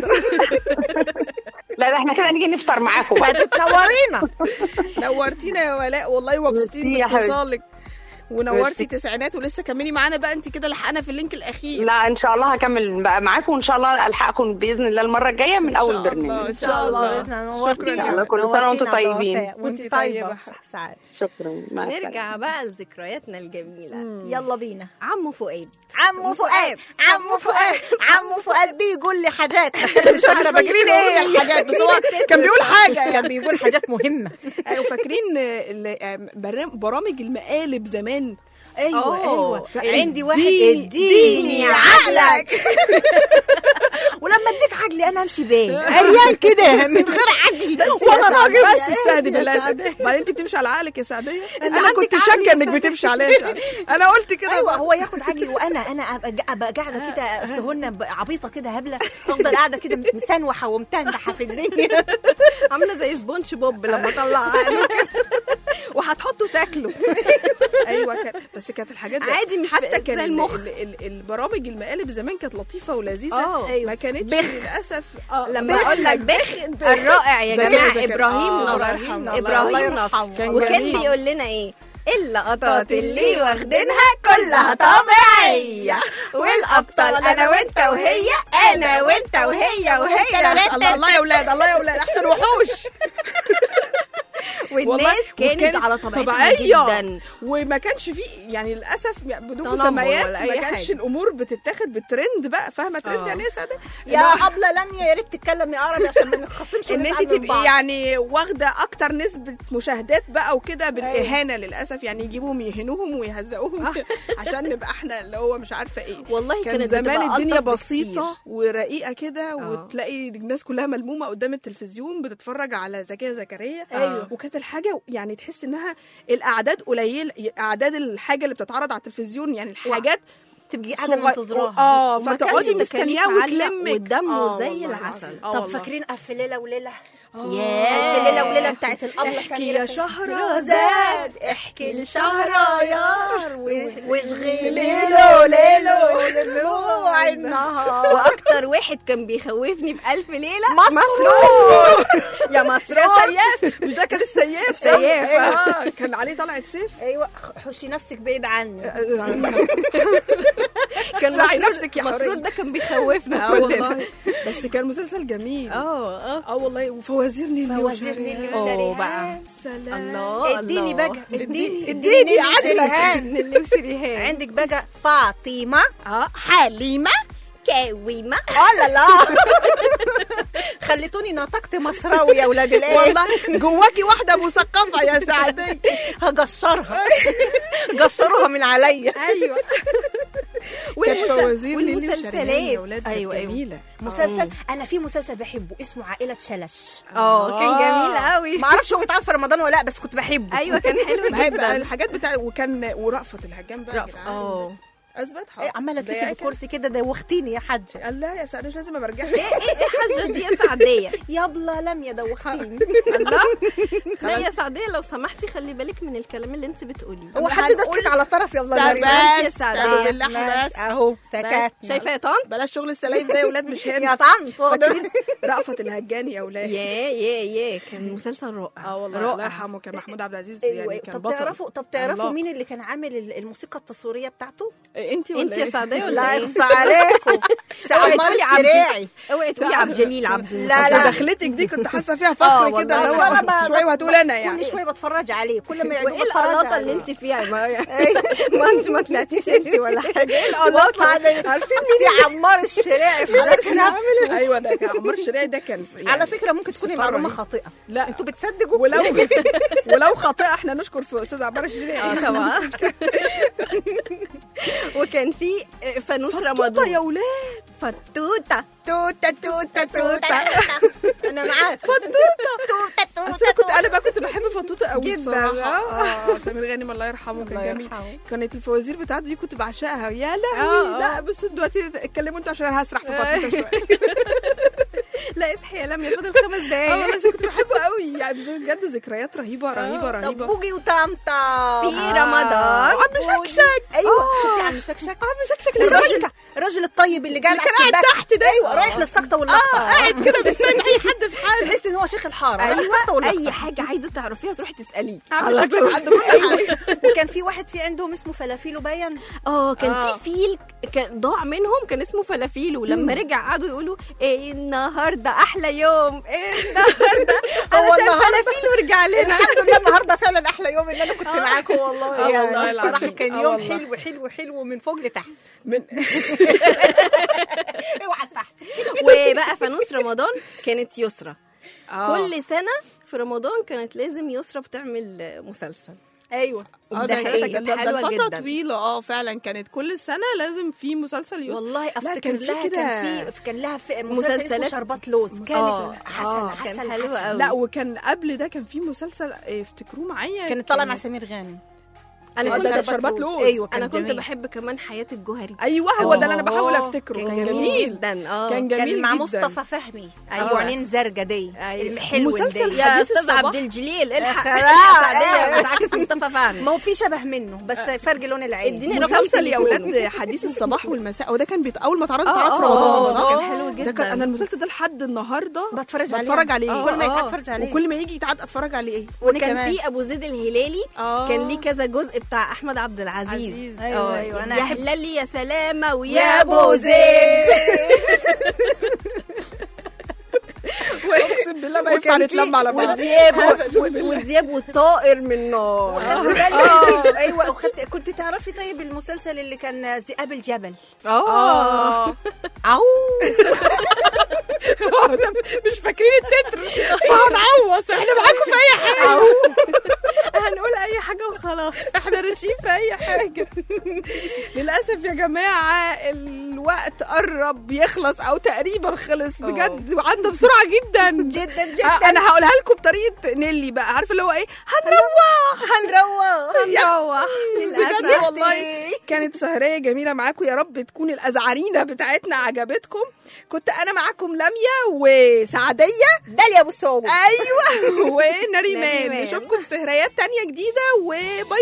لا ده احنا كده نيجي نفطر معاكم بقى. تنورينا. نورتينا يا ولاء والله ومبسوطين ميرسي يا حبيبتي. باتصالك. ونورتي تسعينات، ولسه كملي معانا بقى انت كده لحقنا في اللينك الاخير. لا ان شاء الله هكمل بقى معاكم، وان شاء الله الحقكم باذن الله المره الجايه من اول برنامج. ان شاء الله باذن الله. شكرا، كل سنه وانتم طيبين. وانت طيبه سعاد. شكرا. نرجع بقى لذكرياتنا الجميله. يلا بينا. عمو فؤاد عمو فؤاد عمو فؤاد عمو فؤاد بيقول لي حاجات بس انا مش فاكره فاكرين ايه الحاجات، بس هو كان بيقول حاجه، كان بيقول حاجات مهمه. ايوه فاكرين برامج المقالب زمان؟ ايوه ايوه عندي واحد اديني عقلك ولما اديك عقلي انا امشي بيه عريان كده من غير عقل وانا راجل. بس استهدي بالله بعدين انت بتمشي على عقلك يا سعديه. انا كنت شاكه انك بتمشي عليا، انا قلت كده. ايوه هو ياخد عقلي وانا انا ابقى قاعده كده سهونه عبيطه كده هبله، افضل قاعده كده مسنوحه ومتندحه في الدنيا عامله زي سبونج بوب لما طلع عقله وهتحطه تاكله. ايوه كان بس كانت الحاجات دي عادي مش حتى كان المخ. ال ال البرامج المقالب زمان كانت لطيفه ولذيذه. اه ما كانتش للاسف اه لما اقول لك بخ الرائع يا جماعه ابراهيم نصر. ابراهيم نصر وكان بيقول لنا ايه؟ اللقطات اللي واخدينها كلها طبيعيه، والابطال انا وانت وهي، انا وانت وهي وهي. الله الله يا اولاد، الله يا اولاد احسن وحوش. والناس كانت على طبيعتها جدا، وما كانش فيه يعني للاسف بدون مسميات ما كانش الامور بتتاخد بالترند بقى. فاهمه ترند يعني ايه سعاده؟ يا ابله لميا يا ريت تتكلمي عربي عشان ما نتخصمش ان انت تبقي يعني واخده اكتر نسبه مشاهدات بقى وكده بالاهانه للاسف، يعني يجيبوهم يهنوهم ويهزقوهم عشان نبقى احنا اللي هو مش عارفه ايه. والله كان زمان الدنيا بسيطه ورقيقه كده، وتلاقي الناس كلها ملمومه قدام التلفزيون بتتفرج على زكية زكريا. أيوه. وكانت الحاجه يعني تحس انها الاعداد قليله، اعداد الحاجه اللي بتتعرض على التلفزيون يعني الحاجات تبقي قاعده منتظراها. اه فتقعدي مستنياها وتلمك ودمه زي العسل. طب فاكرين ألف ليله وليله؟ يا ألف ليله وليله بتاعت الابله احكي يا شهرزاد، احكي لشهريار واشغلي له ليله لطلوع النهار. واكتر واحد كان بيخوفني بألف ليله مسرور يا مسرور يا سياف. مش ده كان السياف؟ سياف اه كان عليه طلعت سيف. ايوه حشي نفسك بعيد عني. كان ساعي نفسك يا مسرور ده كان بيخوفنا اه والله. بس كان مسلسل جميل. اه اه اه والله. وفوازير نيلي فوازير نيلي وشريهان. سلام. الله اديني بقى اديني اديني يا شريهان. نيلي وشريهان. عندك بقى فاطمه اه حليمه كويمه. اه لا لا خليتوني نطقت مصراوي يا ولاد الايه. والله جواكي واحده مثقفه يا سعديه. هقشرها قشروها من عليا. ايوه والفوازير نيلي والمسلسلات. يا ولاد ايوه جميله. مسلسل انا في مسلسل بحبه اسمه عائله شلش. اه كان جميل قوي. ما اعرفش هو بيتعرض في رمضان ولا لا بس كنت بحبه. ايوه كان حلو بحب جدا. الحاجات بتاع وكان ورأفت الهجان بقى. اه اثبت ايه عماله تلفي بالكرسي كده دوختيني يا حاجه. الله يا سعديه مش لازم ابرجع. ايه ايه حاجه دي يا سعديه؟ يابلا لميا دوختيني. الله لا يا سعديه لو سمحتي خلي بالك من الكلام اللي انت بتقوليه. هو حد دسك على طرف يلا بس يا سعديه بالله بس اهو سكت. شايفه يا طنط؟ بلاش شغل السلايف ده يا ولاد مش هنا يا طنط. فاكرين رأفت الهجان يا ولاد؟ يا يا يا كان مسلسل رائع. اه والله الله يرحمه كان محمود عبد العزيز يعني كان طب بطل. تعرفوا طب تعرفوا مين اللي كان عامل الموسيقى التصويريه بتاعته؟ انت ولا انت يا سعديه ولا لا ايه؟ يخص عليكم. اوعي عمار تقولي عبد الشراعي. اوعي تقولي عبد الجليل عبد لا لا دخلتك دي كنت حاسه فيها فخر كده اللي هو شويه وهتقول انا يعني كل شويه بتفرج عليه كل ما وايه يعجبني القلاطه اللي انت فيها ما, ما انت ما طلعتيش انت ولا حاجه. ايه القلاطه؟ عارفين مين عمار الشراعي في نفسه؟ ايوه ده كان عمار الشراعي ده كان يعني على فكره ممكن تكوني معلومه خاطئه. لا انتوا بتصدقوا ولو ولو خاطئه احنا نشكر في استاذ عمار الشراعي. اه طبعا. وكان في فانوس رمضان. فتوته يا ولاد. فتوته توته توته توته. انا معاك فتوته توته توته. اصل كنت انا بقى كنت بحب فتوته قوي جدا. بصراحه. اه سمير غانم الله يرحمه كان جميل. كانت الفوازير بتاعته دي كنت بعشقها يا لهوي. لا بس دلوقتي اتكلموا انتوا عشان انا هسرح في فتوته شويه. لا اصحي يا لميا فاضل خمس دقايق. اه بس كنت بحبه قوي يعني بجد ذكريات رهيبه رهيبه رهيبه. طب بوجي وطمطم في رمضان. عم شكشك. ايوه شفتي عم شكشك؟ عم شكشك الراجل الراجل الطيب اللي قاعد على الشباك تحت ده. ايوه رايح للسقطه واللقطه. اه قاعد كده مش سايب اي حد في حاله. تحس ان هو شيخ الحاره. ايوه اي حاجه عايزه تعرفيها تروحي تساليه على فكره عنده كل حاجه. كان في واحد في عندهم اسمه فلافيلو باين. اه كان آه. في فيل كان ضاع منهم كان اسمه فلافيل، ولما رجع قعدوا يقولوا ايه النهارده احلى يوم، ايه النهارده علشان فلافيل ورجع لنا. الحمد لله النهارده فعلا احلى يوم ان انا كنت معاكم والله. آه يعني والله الصراحه العظيم. كان آه يوم والله. حلو حلو حلو من فوق لتحت. من اوعى تحت. وبقى فانوس رمضان كانت يسرا. آه. كل سنه في رمضان كانت لازم يسرا بتعمل مسلسل. ايوه اه ده ده حقيقي، كانت كانت حلوة فترة جداً. طويلة. اه فعلا كانت كل سنة لازم في مسلسل يوسف. والله لا، افتكر كان في لها كده- كان في كان لها في مسلسل اسمه مسلسلات- شربات لوز. كانت آه. عسل آه. عسل كان حلو عسل. قوي. لا وكان قبل ده كان في مسلسل إيه، افتكروه معايا. كانت طالعه مع سمير غانم. انا آه، كنت ده بحب شربات لوز. ايوه انا كان كنت جميل. بحب كمان حياة الجوهري. ايوه هو ده اللي انا آه. بحاول افتكره. كان, كان جميل جميل جدا. اه كان جميل كان مع جداً. مصطفى فهمي. أيوة. ايوه عينين زرقاء دي أيوة. الحلو مسلسل دي. يا حديث استاذ الصباح. عبد الجليل الحق خلاص. سعدية بتعكس مصطفى فهمي. ما هو في شبه منه بس فرق لون العين. اديني رقم مسلسل يا تليفونه. اولاد حديث الصباح والمساء، وده كان بيت اول ما اتعرض آه، اتعرض في آه، رمضان آه، صح؟ كان حلو ده جدا. كان انا المسلسل ده لحد النهارده بتفرج عليه. بتفرج عليه آه، كل ما يتعاد آه. اتفرج عليه. وكل ما يجي يتعاد اتفرج عليه. وأنا وكان كمان. في ابو زيد الهلالي آه. كان ليه كذا جزء بتاع احمد عبد العزيز. عزيز. أيوة، آه، أيوة، أنا يا أحب- هلالي يا سلامه يا ويا أبو ابو زيد. اقسم بالله ما ينفع وكان في نتلم على بعض. ودياب و- ودياب والطائر من نار. خدت بالك؟ ايوه وخدت كنت تعرفي طيب المسلسل اللي كان ذئاب الجبل. اه او ده مش فاكرين التتر. هنعوص احنا معاكم في اي حاجه. هنقول اي حاجه وخلاص. احنا راشين في اي حاجه. للاسف يا جماعه الوقت قرب يخلص او تقريبا خلص بجد وعدى بسرعه جدا جدا جدا. آه، انا هقولها لكم بطريقه نيلي بقى، عارفه اللي هو ايه، هنروح هنروح هنروح بجد للاسف. والله كانت سهرية جميلة معاكم. يا رب تكون الأزعرينة بتاعتنا عجبتكم. كنت أنا معاكم لميا وسعدية داليا ابو السعود. أيوة ونريمان. نريمان. نشوفكم في سهريات تانية جديدة وباي باي.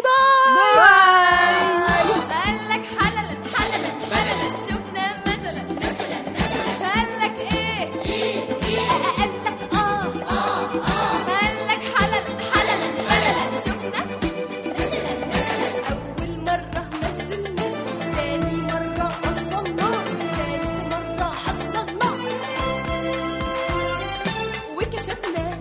قالك حللا حللا بللا شفنا مثلا مثلا مثلا قالك ايه قالك اه اه اه قالك حللا حللا بللا شفنا مثلا مثلا اول مره نزلنا تاني مره فصلنا تالت مره حصلنا وكشفنا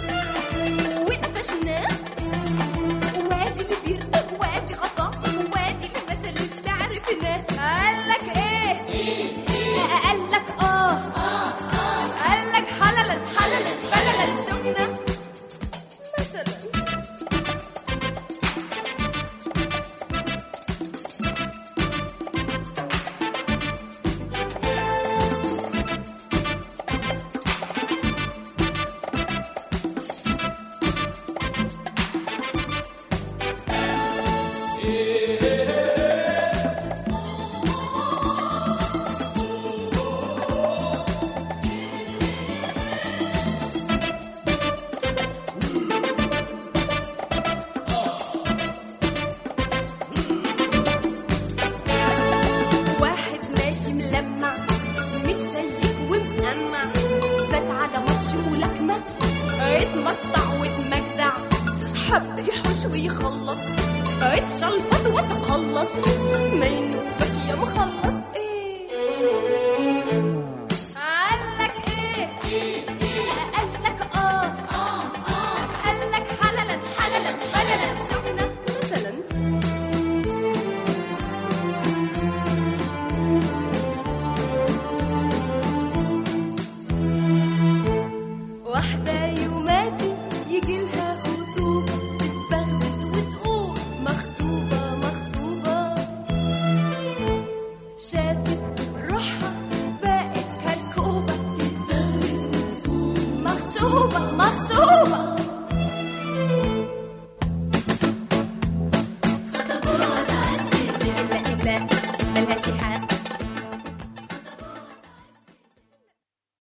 وقفشنا وادي كبير وادي غطا وادي المثل اللي عرفناه. قالك ايه قالك اه قالك حللا حللا بللا شفنا مثلا. واحد ماشي ملمع متشيك ومقمع فات على ماتش ملاكمة اتمطع واتمجدع حب يحوش ويخلص اتشلفت وتخلص ما ينوبك يا مخلص.